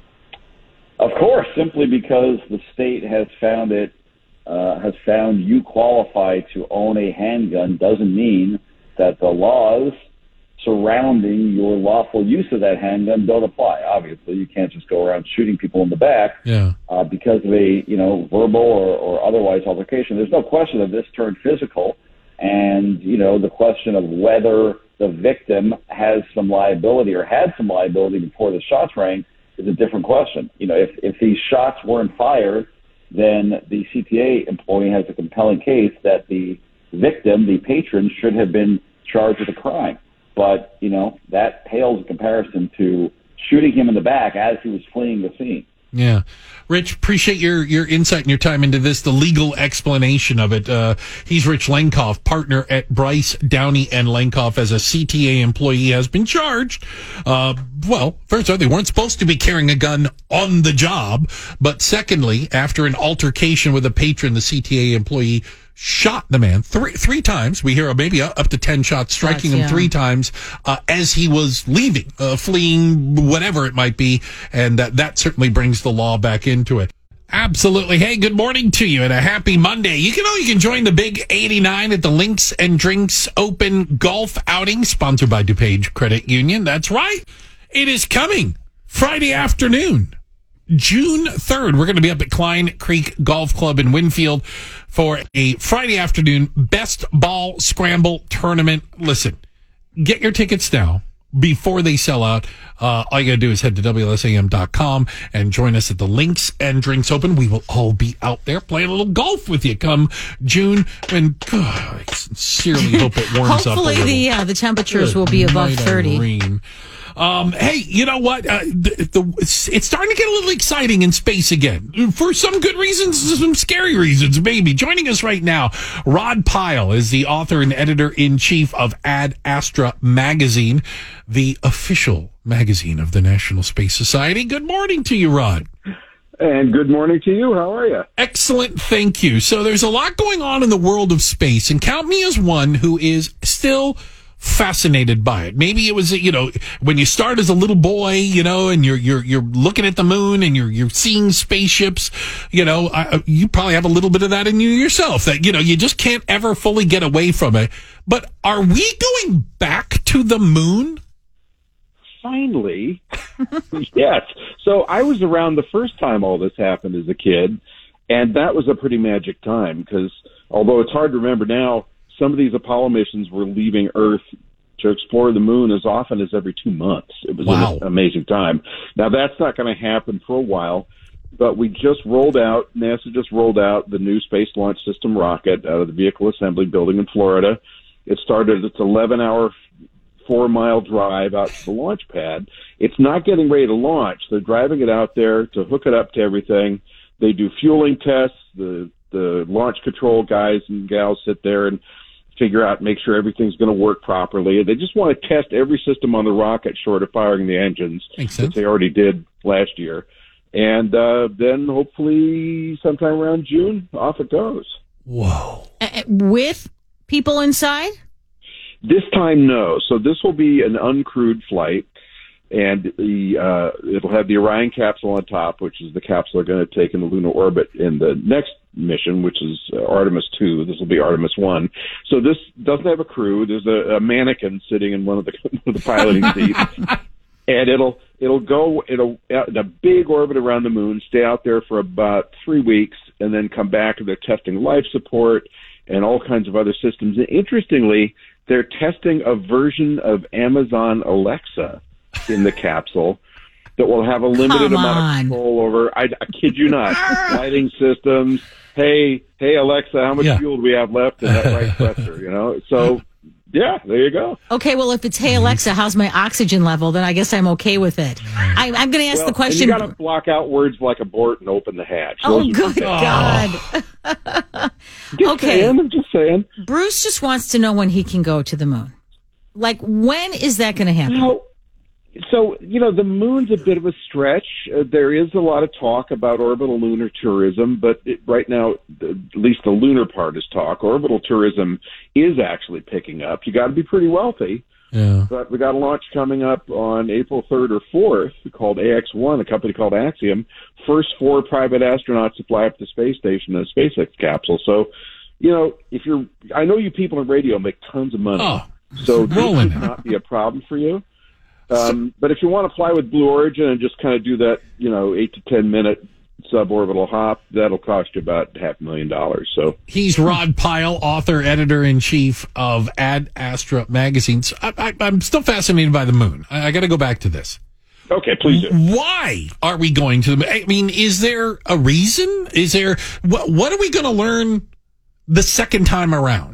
Of course, simply because the state has found it, uh, has found you qualify to own a handgun doesn't mean that the laws surrounding your lawful use of that handgun don't apply. Obviously, you can't just go around shooting people in the back yeah. uh, because of a, you know, verbal or, or otherwise altercation. There's no question that this turned physical. And, you know, the question of whether the victim has some liability or had some liability before the shots rang is a different question. You know, if, if these shots weren't fired, then the C T A employee has a compelling case that the victim, the patron, should have been charged with a crime. But, you know, that pales in comparison to shooting him in the back as he was fleeing the scene. Yeah. Rich, appreciate your, your insight and your time into this, the legal explanation of it. Uh, he's Rich Lankoff, partner at Bryce, Downey, and Lankoff. As a C T A employee has been charged. Uh, well, first of all, they weren't supposed to be carrying a gun on the job. But secondly, after an altercation with a patron, the C T A employee shot the man three three times. We hear maybe up to ten shots, striking That's, him yeah. three times uh, as he was leaving, uh, fleeing, whatever it might be. And that, that certainly brings the law back into it. Absolutely. Hey, good morning to you and a happy Monday. You can know you can join the Big eighty-nine at the Links and Drinks Open Golf Outing, sponsored by DuPage Credit Union. That's right. It is coming Friday afternoon, June third. We're going to be up at Klein Creek Golf Club in Winfield for a Friday afternoon best ball scramble tournament. Listen, get your tickets now before they sell out. Uh, all you got to do is head to W L S A M dot com and join us at the Links and Drinks Open. We will all be out there playing a little golf with you come June. And God, I sincerely hope it warms up a Hopefully little. the, uh, the temperatures Good will be above night, thirty. Irene. Um, hey, you know what? Uh, the, the, it's, it's starting to get a little exciting in space again. For some good reasons, some scary reasons, maybe. Joining us right now, Rod Pyle is the author and editor-in-chief of Ad Astra Magazine, the official magazine of the National Space Society. Good morning to you, Rod. And good morning to you. How are you? Excellent, thank you. So there's a lot going on in the world of space, and count me as one who is still fascinated by it. Maybe it was, you know, when you start as a little boy, you know, and you're you're you're looking at the moon and you're you're seeing spaceships, you know, I, you probably have a little bit of that in you yourself, that, you know, you just can't ever fully get away from it. But are we going back to the moon? Finally, yes. So I was around the first time all this happened as a kid, and that was a pretty magic time because although it's hard to remember now, some of these Apollo missions were leaving Earth to explore the moon as often as every two months. It was Wow. an amazing time. Now, that's not going to happen for a while, but we just rolled out, NASA just rolled out the new Space Launch System rocket out of the Vehicle Assembly Building in Florida. It started its eleven-hour, four-mile drive out to the launch pad. It's not getting ready to launch. They're driving it out there to hook it up to everything. They do fueling tests. The the launch control guys and gals sit there and figure out, make sure everything's going to work properly. They just want to test every system on the rocket short of firing the engines, which they already did last year. And uh, then hopefully sometime around June, off it goes. Whoa. Uh, with people inside? This time, no. So this will be an uncrewed flight, and the uh, it'll have the Orion capsule on top, which is the capsule they're going to take into lunar orbit in the next mission, which is uh, Artemis two. This will be Artemis one. So this doesn't have a crew. There's a, a mannequin sitting in one of the, one of the piloting seats, and it'll it'll go it'll in a big orbit around the moon, stay out there for about three weeks, and then come back. And they're testing life support and all kinds of other systems. And interestingly, they're testing a version of Amazon Alexa in the capsule that will have a limited Come amount on. of control over, I, I kid you not, lighting systems. Hey, hey, Alexa, how much Yeah. fuel do we have left in that right pressure? You know, so yeah, there you go. Okay, well, if it's, hey, Alexa, how's my oxygen level? Then I guess I'm okay with it. I, I'm going to ask Well, the question. and you got to block out words like abort and open the hatch. Oh, Those are good two God. Just Okay. saying, I'm just saying. Bruce just wants to know when he can go to the moon. Like, when is that going to happen? No. So, you know, the moon's a bit of a stretch. Uh, there is a lot of talk about orbital lunar tourism, but it, right now, the, at least the lunar part is talk. Orbital tourism is actually picking up. You got to be pretty wealthy. Yeah. But we got a launch coming up on April third or fourth called A X one, a company called Axiom. First four private astronauts to fly up to the space station in a SpaceX capsule. So, you know, if you're, I know you people in radio make tons of money. Oh, so this rolling. should not be a problem for you. Um, but if you want to fly with Blue Origin and just kind of do that, you know, eight to ten minute suborbital hop, that'll cost you about half a million dollars. So He's Rod Pyle, author, editor in chief of Ad Astra magazine. So I, I, I'm still fascinated by the moon. I, I got to go back to this. okay, please do. Why are we going to the moon? I mean, is there a reason? Is there what? What are we going to learn the second time around?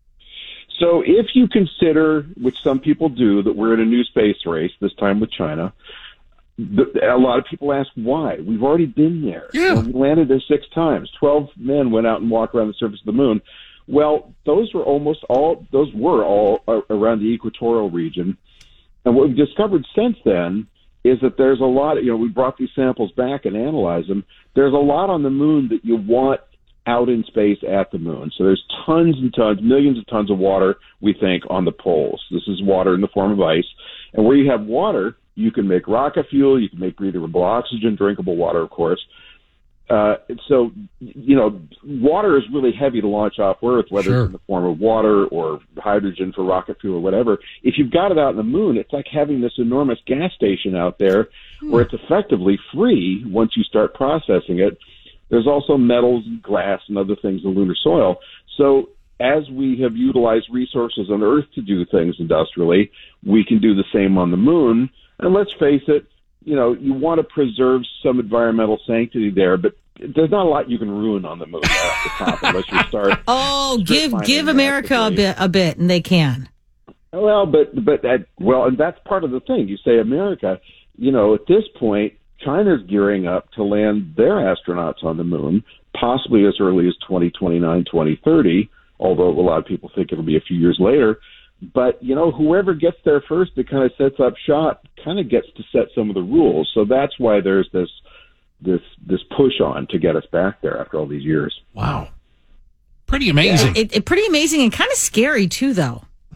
So if you consider, which some people do, that we're in a new space race, this time with China, the, a lot of people ask why. We've already been there. Yeah. We landed there six times. Twelve men went out and walked around the surface of the moon. Well, those were almost all, those were all around the equatorial region. And what we've discovered since then is that there's a lot, you know, we brought these samples back and analyzed them. There's a lot on the moon that you want out in space at the moon. So there's tons and tons, millions of tons of water, we think, on the poles. This is water in the form of ice. And where you have water, you can make rocket fuel, you can make breathable oxygen, drinkable water, of course. Uh, so, you know, water is really heavy to launch off Earth, whether Sure. it's in the form of water or hydrogen for rocket fuel or whatever. If you've got it out on the moon, it's like having this enormous gas station out there where it's effectively free once you start processing it. There's also metals and glass and other things in lunar soil. So as we have utilized resources on Earth to do things industrially, we can do the same on the moon. And let's face it, you know, you want to preserve some environmental sanctity there, but there's not a lot you can ruin on the moon off the top unless you start. Oh, start give finding give America a actively. bit, a bit, and they can. Well, but but that, well, and that's part of the thing. You say America, you know, at this point, China's gearing up to land their astronauts on the moon, possibly as early as twenty twenty-nine, twenty thirty, although a lot of people think it'll be a few years later. But, you know, whoever gets there first that kind of sets up shop kind of gets to set some of the rules. So that's why there's this this this push on to get us back there after all these years. Wow. Pretty amazing. It, it pretty amazing and kind of scary too, though.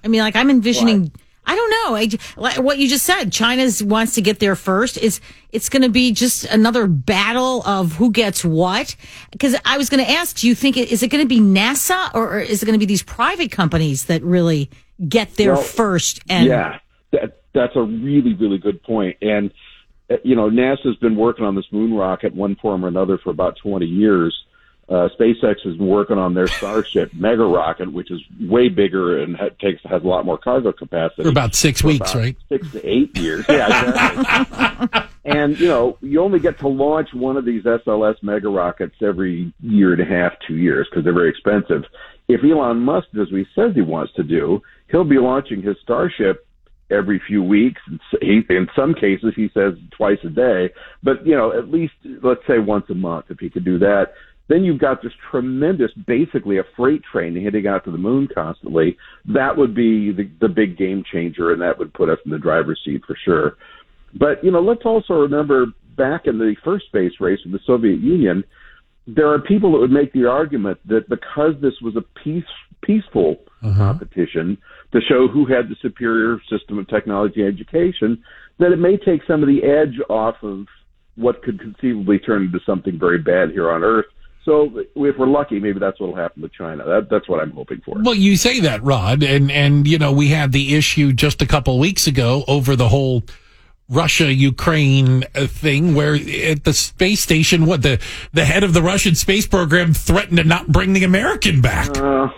I mean, like I'm envisioning. What? I don't know. I, like what you just said, China wants to get there first. Is it's going to be just another battle of who gets what? Because I was going to ask, do you think it, is it going to be NASA or, or is it going to be these private companies that really get there well, first? And yeah, that, that's a really, really good point. And uh, you know, NASA's been working on this moon rocket, one form or another, for about twenty years. Uh, SpaceX has been working on their Starship mega rocket, which is way bigger and ha- takes has a lot more cargo capacity. For about six for weeks, about right? Six to eight years. Yeah, exactly. And, you know, you only get to launch one of these S L S mega rockets every year and a half, two years, because they're very expensive. If Elon Musk does what he says he wants to do, he'll be launching his Starship every few weeks. He, in some cases, he says twice a day. But, you know, at least, let's say once a month, if he could do that. Then you've got this tremendous, basically a freight train hitting out to the moon constantly. That would be the, the big game changer, and that would put us in the driver's seat for sure. But, you know, let's also remember back in the first space race with the Soviet Union, there are people that would make the argument that because this was a peace, peaceful uh-huh. competition to show who had the superior system of technology and education, that it may take some of the edge off of what could conceivably turn into something very bad here on Earth. So if we're lucky, maybe that's what will happen with China. That, that's what I'm hoping for. Well, you say that, Rod, and, and you know, we had the issue just a couple of weeks ago over the whole Russia-Ukraine thing where at the space station, what, the, the head of the Russian space program threatened to not bring the American back. Uh,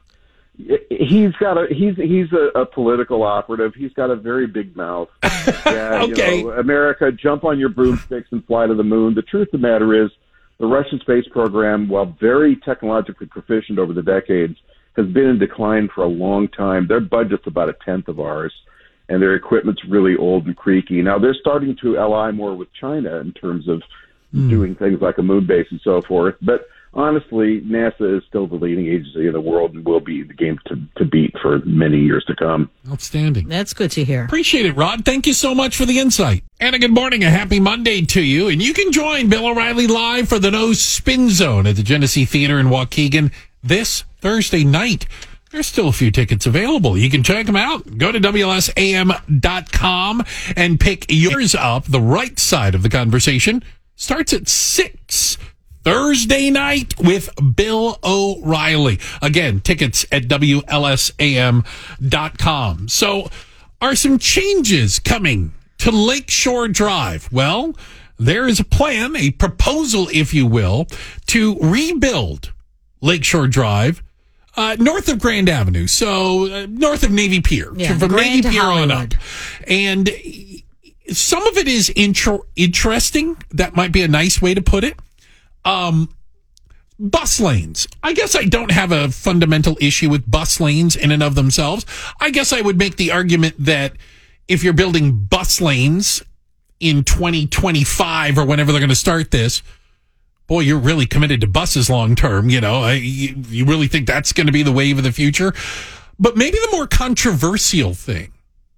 he's got a he's he's a, a political operative. He's got a very big mouth. Yeah, okay. You know, America, jump on your broomsticks and fly to the moon. The truth of the matter is, the Russian space program, while very technologically proficient over the decades, has been in decline for a long time. Their budget's about a tenth of ours, and their equipment's really old and creaky. Now, they're starting to ally more with China in terms of mm. doing things like a moon base and so forth. But honestly, NASA is still the leading agency in the world and will be the game to, to beat for many years to come. Outstanding. That's good to hear. Appreciate it, Rod. Thank you so much for the insight. And a good morning, a happy Monday to you. And you can join Bill O'Reilly live for the No Spin Zone at the Genesee Theater in Waukegan this Thursday night. There's still a few tickets available. You can check them out. Go to W L S A M dot com and pick yours up. The right side of the conversation starts at six Thursday night with Bill O'Reilly. Again, tickets at W L S A M dot com. So, are some changes coming to Lakeshore Drive? Well, there is a plan, a proposal, if you will, to rebuild Lakeshore Drive uh, north of Grand Avenue. So, uh, north of Navy Pier. Yeah, from Grand Navy Pier Hollywood. on up. And some of it is intro- interesting. That might be a nice way to put it. Um, bus lanes. I guess I don't have a fundamental issue with bus lanes in and of themselves. I guess I would make the argument that if you're building bus lanes in twenty twenty-five or whenever they're going to start this, boy, you're really committed to buses long term. You know, I, you, you really think that's going to be the wave of the future. But maybe the more controversial thing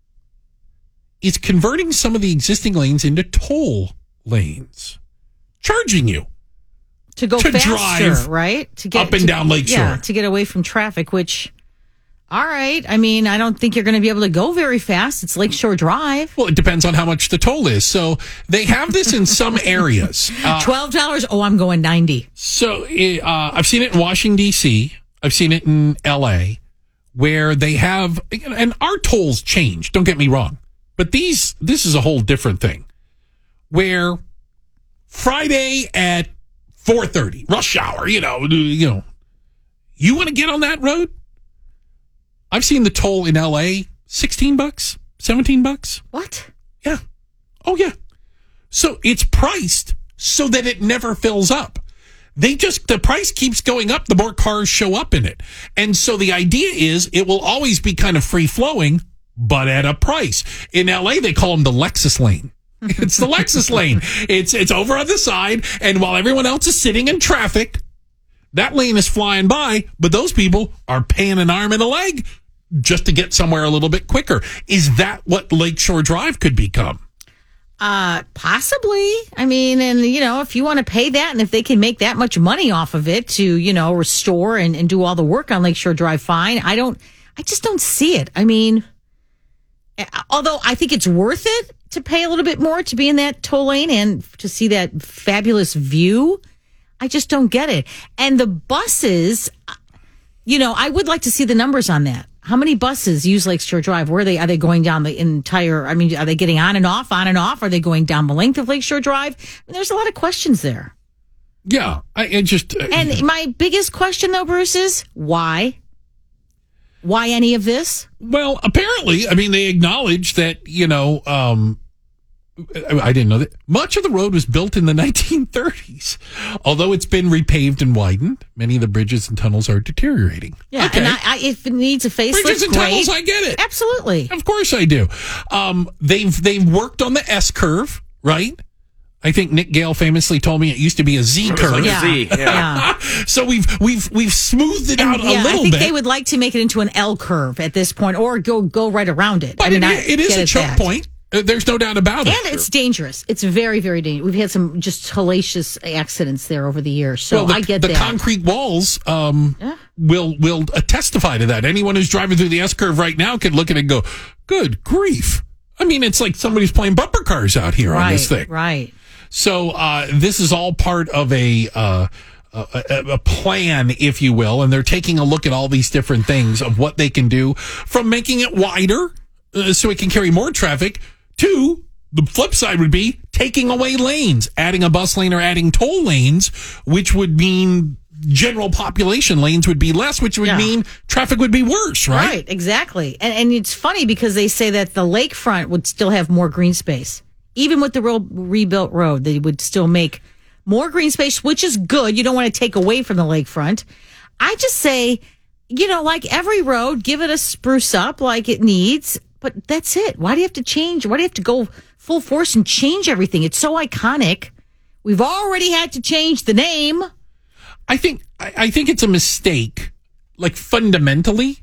is converting some of the existing lanes into toll lanes, charging you. To go to faster, drive right? To get up and to, down Lakeshore. Yeah, to get away from traffic, which, all right. I mean, I don't think you're going to be able to go very fast. It's Lakeshore Drive. Well, it depends on how much the toll is. So they have this in some areas. Uh, twelve dollars? Oh, I'm going ninety. So uh, I've seen it in Washington, D C. I've seen it in L A, where they have, and our tolls change, don't get me wrong. But these, this is a whole different thing, where Friday at four thirty, rush hour, you know, you know, you want to get on that road? I've seen the toll in L A, sixteen bucks, seventeen bucks. What? Yeah. Oh, yeah. So it's priced so that it never fills up. They just, the price keeps going up the more cars show up in it. And so the idea is it will always be kind of free flowing, but at a price. In L A, they call them the Lexus lane. It's the Lexus lane. It's it's over on the side, and while everyone else is sitting in traffic, that lane is flying by, but those people are paying an arm and a leg just to get somewhere a little bit quicker. Is that what Lakeshore Drive could become? Uh, possibly. I mean, and, you know, if you want to pay that, and if they can make that much money off of it to, you know, restore and, and do all the work on Lakeshore Drive, fine. I don't, I just don't see it. I mean, although I think it's worth it to pay a little bit more to be in that toll lane and to see that fabulous view, I just don't get it. And the buses, you know, I would like to see the numbers on that. How many buses use Lakeshore Drive? Where are they? Are they going down the entire, I mean, are they getting on and off, on and off? Are they going down the length of Lakeshore Drive? I mean, there's a lot of questions there. Yeah, I, I just... Uh, and my biggest question, though, Bruce, is why? Why any of this? Well, apparently, I mean, they acknowledge that, you know, um, I didn't know that. Much of the road was built in the nineteen thirties. Although it's been repaved and widened, many of the bridges and tunnels are deteriorating. Yeah, okay. and I, I, if it needs a facelift, bridges and great. tunnels, I get it. Absolutely. Of course I do. Um, they've they've worked on the S curve, right? I think Nick Gale famously told me it used to be a Z curve. Like yeah. a Z, yeah. yeah. So we've we've we've smoothed it And, out yeah, a little I think bit. they would like to make it into an L curve at this point, or go go right around it. But I mean, it, I it is get a it choke that. point. Uh, There's no doubt about it. And it's dangerous. It's very, very dangerous. We've had some just hellacious accidents there over the years. So well, the, I get the that. concrete walls um, Yeah. will will uh, testify to that. Anyone who's driving through the S curve right now could look at it and go, "Good grief!" I mean, it's like somebody's playing bumper cars out here right, on this thing. Right. So uh, this is all part of a, uh, a a plan, if you will, and they're taking a look at all these different things of what they can do, from making it wider uh, so it can carry more traffic to the flip side would be taking away lanes, adding a bus lane or adding toll lanes, which would mean general population lanes would be less, which would Yeah. mean traffic would be worse, right? Right, exactly. And and it's funny because they say that the lakefront would still have more green space. Even with the real rebuilt road, they would still make more green space, which is good. You don't want to take away from the lakefront. I just say, you know, like every road, give it a spruce up like it needs, but that's it. Why do you have to change? Why do you have to go full force and change everything? It's so iconic. We've already had to change the name. I think I I think it's a mistake, like fundamentally,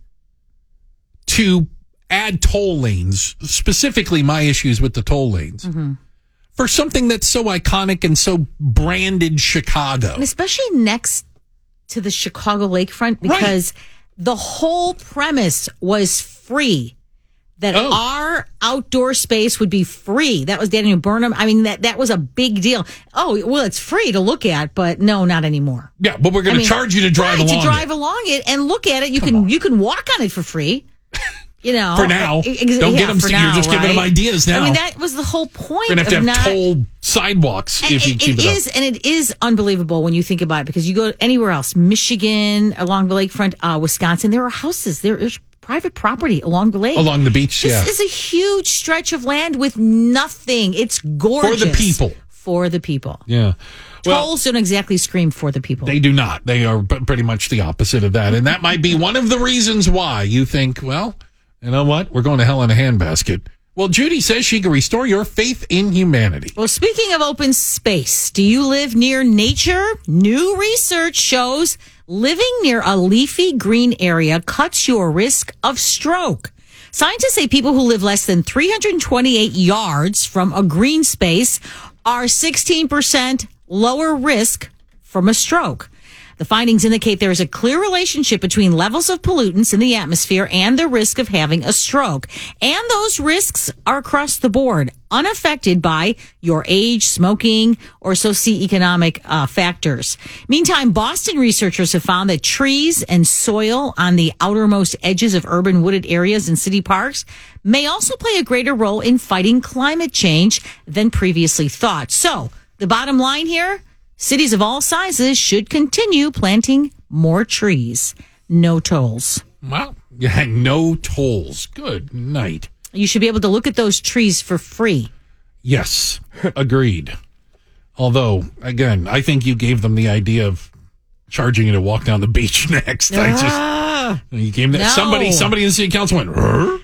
to add toll lanes, specifically my issues with the toll lanes, Mm-hmm. for something that's so iconic and so branded Chicago. And especially next to the Chicago lakefront, because the whole premise was free. That Oh. our outdoor space would be free. That was Daniel Burnham. I mean, that, that was a big deal. Oh, well, it's free to look at, but no, not anymore. Yeah, but we're going I to mean, charge you to drive right, along to drive it. along it and look at it. You can you can walk on it for free. You know, For now. Ex- Don't yeah, get them. for You're now, just giving them right? ideas now. I mean, that was the whole point. We're going to have of to have not, toll sidewalks and if you it, keep it it up. is, and it is unbelievable when you think about it, because you go anywhere else, Michigan, along the lakefront, uh, Wisconsin, there are houses, there is private property along the lake, Along the beach, this yeah. is a huge stretch of land with nothing. It's gorgeous For the people. For the people. Yeah. Well, Tolls don't exactly scream for the people. they do not. They are p- pretty much the opposite of that. And that might be one of the reasons why you think, well, you know what? We're going to hell in a handbasket. Well, Judy says she can restore your faith in humanity. Well, speaking of open space, do you live near nature? New research shows living near a leafy green area cuts your risk of stroke. Scientists say people who live less than three hundred twenty-eight yards from a green space are sixteen percent lower risk from a stroke. The findings indicate there is a clear relationship between levels of pollutants in the atmosphere and the risk of having a stroke. And those risks are across the board, unaffected by your age, smoking, or socioeconomic uh, factors. Meantime, Boston researchers have found that trees and soil on the outermost edges of urban wooded areas and city parks may also play a greater role in fighting climate change than previously thought. So, the bottom line here, cities of all sizes should continue planting more trees. No tolls. Wow. Yeah, no tolls. Good night. You should be able to look at those trees for free. Yes, agreed. Although, again, I think you gave them the idea of charging you to walk down the beach next. I Ah, just you gave that no. somebody somebody in the city council went, "Huh?"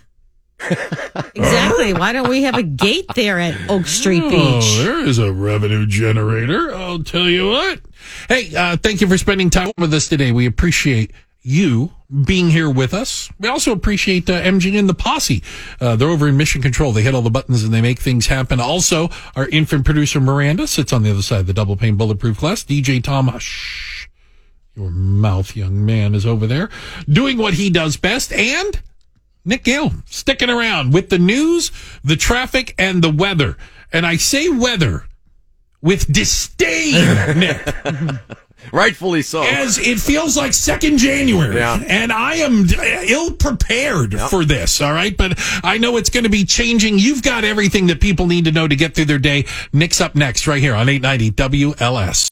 exactly. Why don't we have a gate there at Oak Street Oh, Beach? there is a revenue generator. I'll tell you what. Hey, uh, thank you for spending time with us today. We appreciate you being here with us. We also appreciate uh, M G and the posse. Uh, they're over in Mission Control. They hit all the buttons and they make things happen. Also, our infant producer Miranda sits on the other side of the double pane bulletproof glass. D J Tom, shh. Your mouth, young man, is over there doing what he does best. And Nick Gale sticking around with the news, the traffic, and the weather. And I say weather with disdain, Nick. Rightfully so. As it feels like second January. Yeah. And I am ill-prepared yep. for this, all right? But I know it's going to be changing. You've got everything that people need to know to get through their day. Nick's up next right here on eight ninety W L S.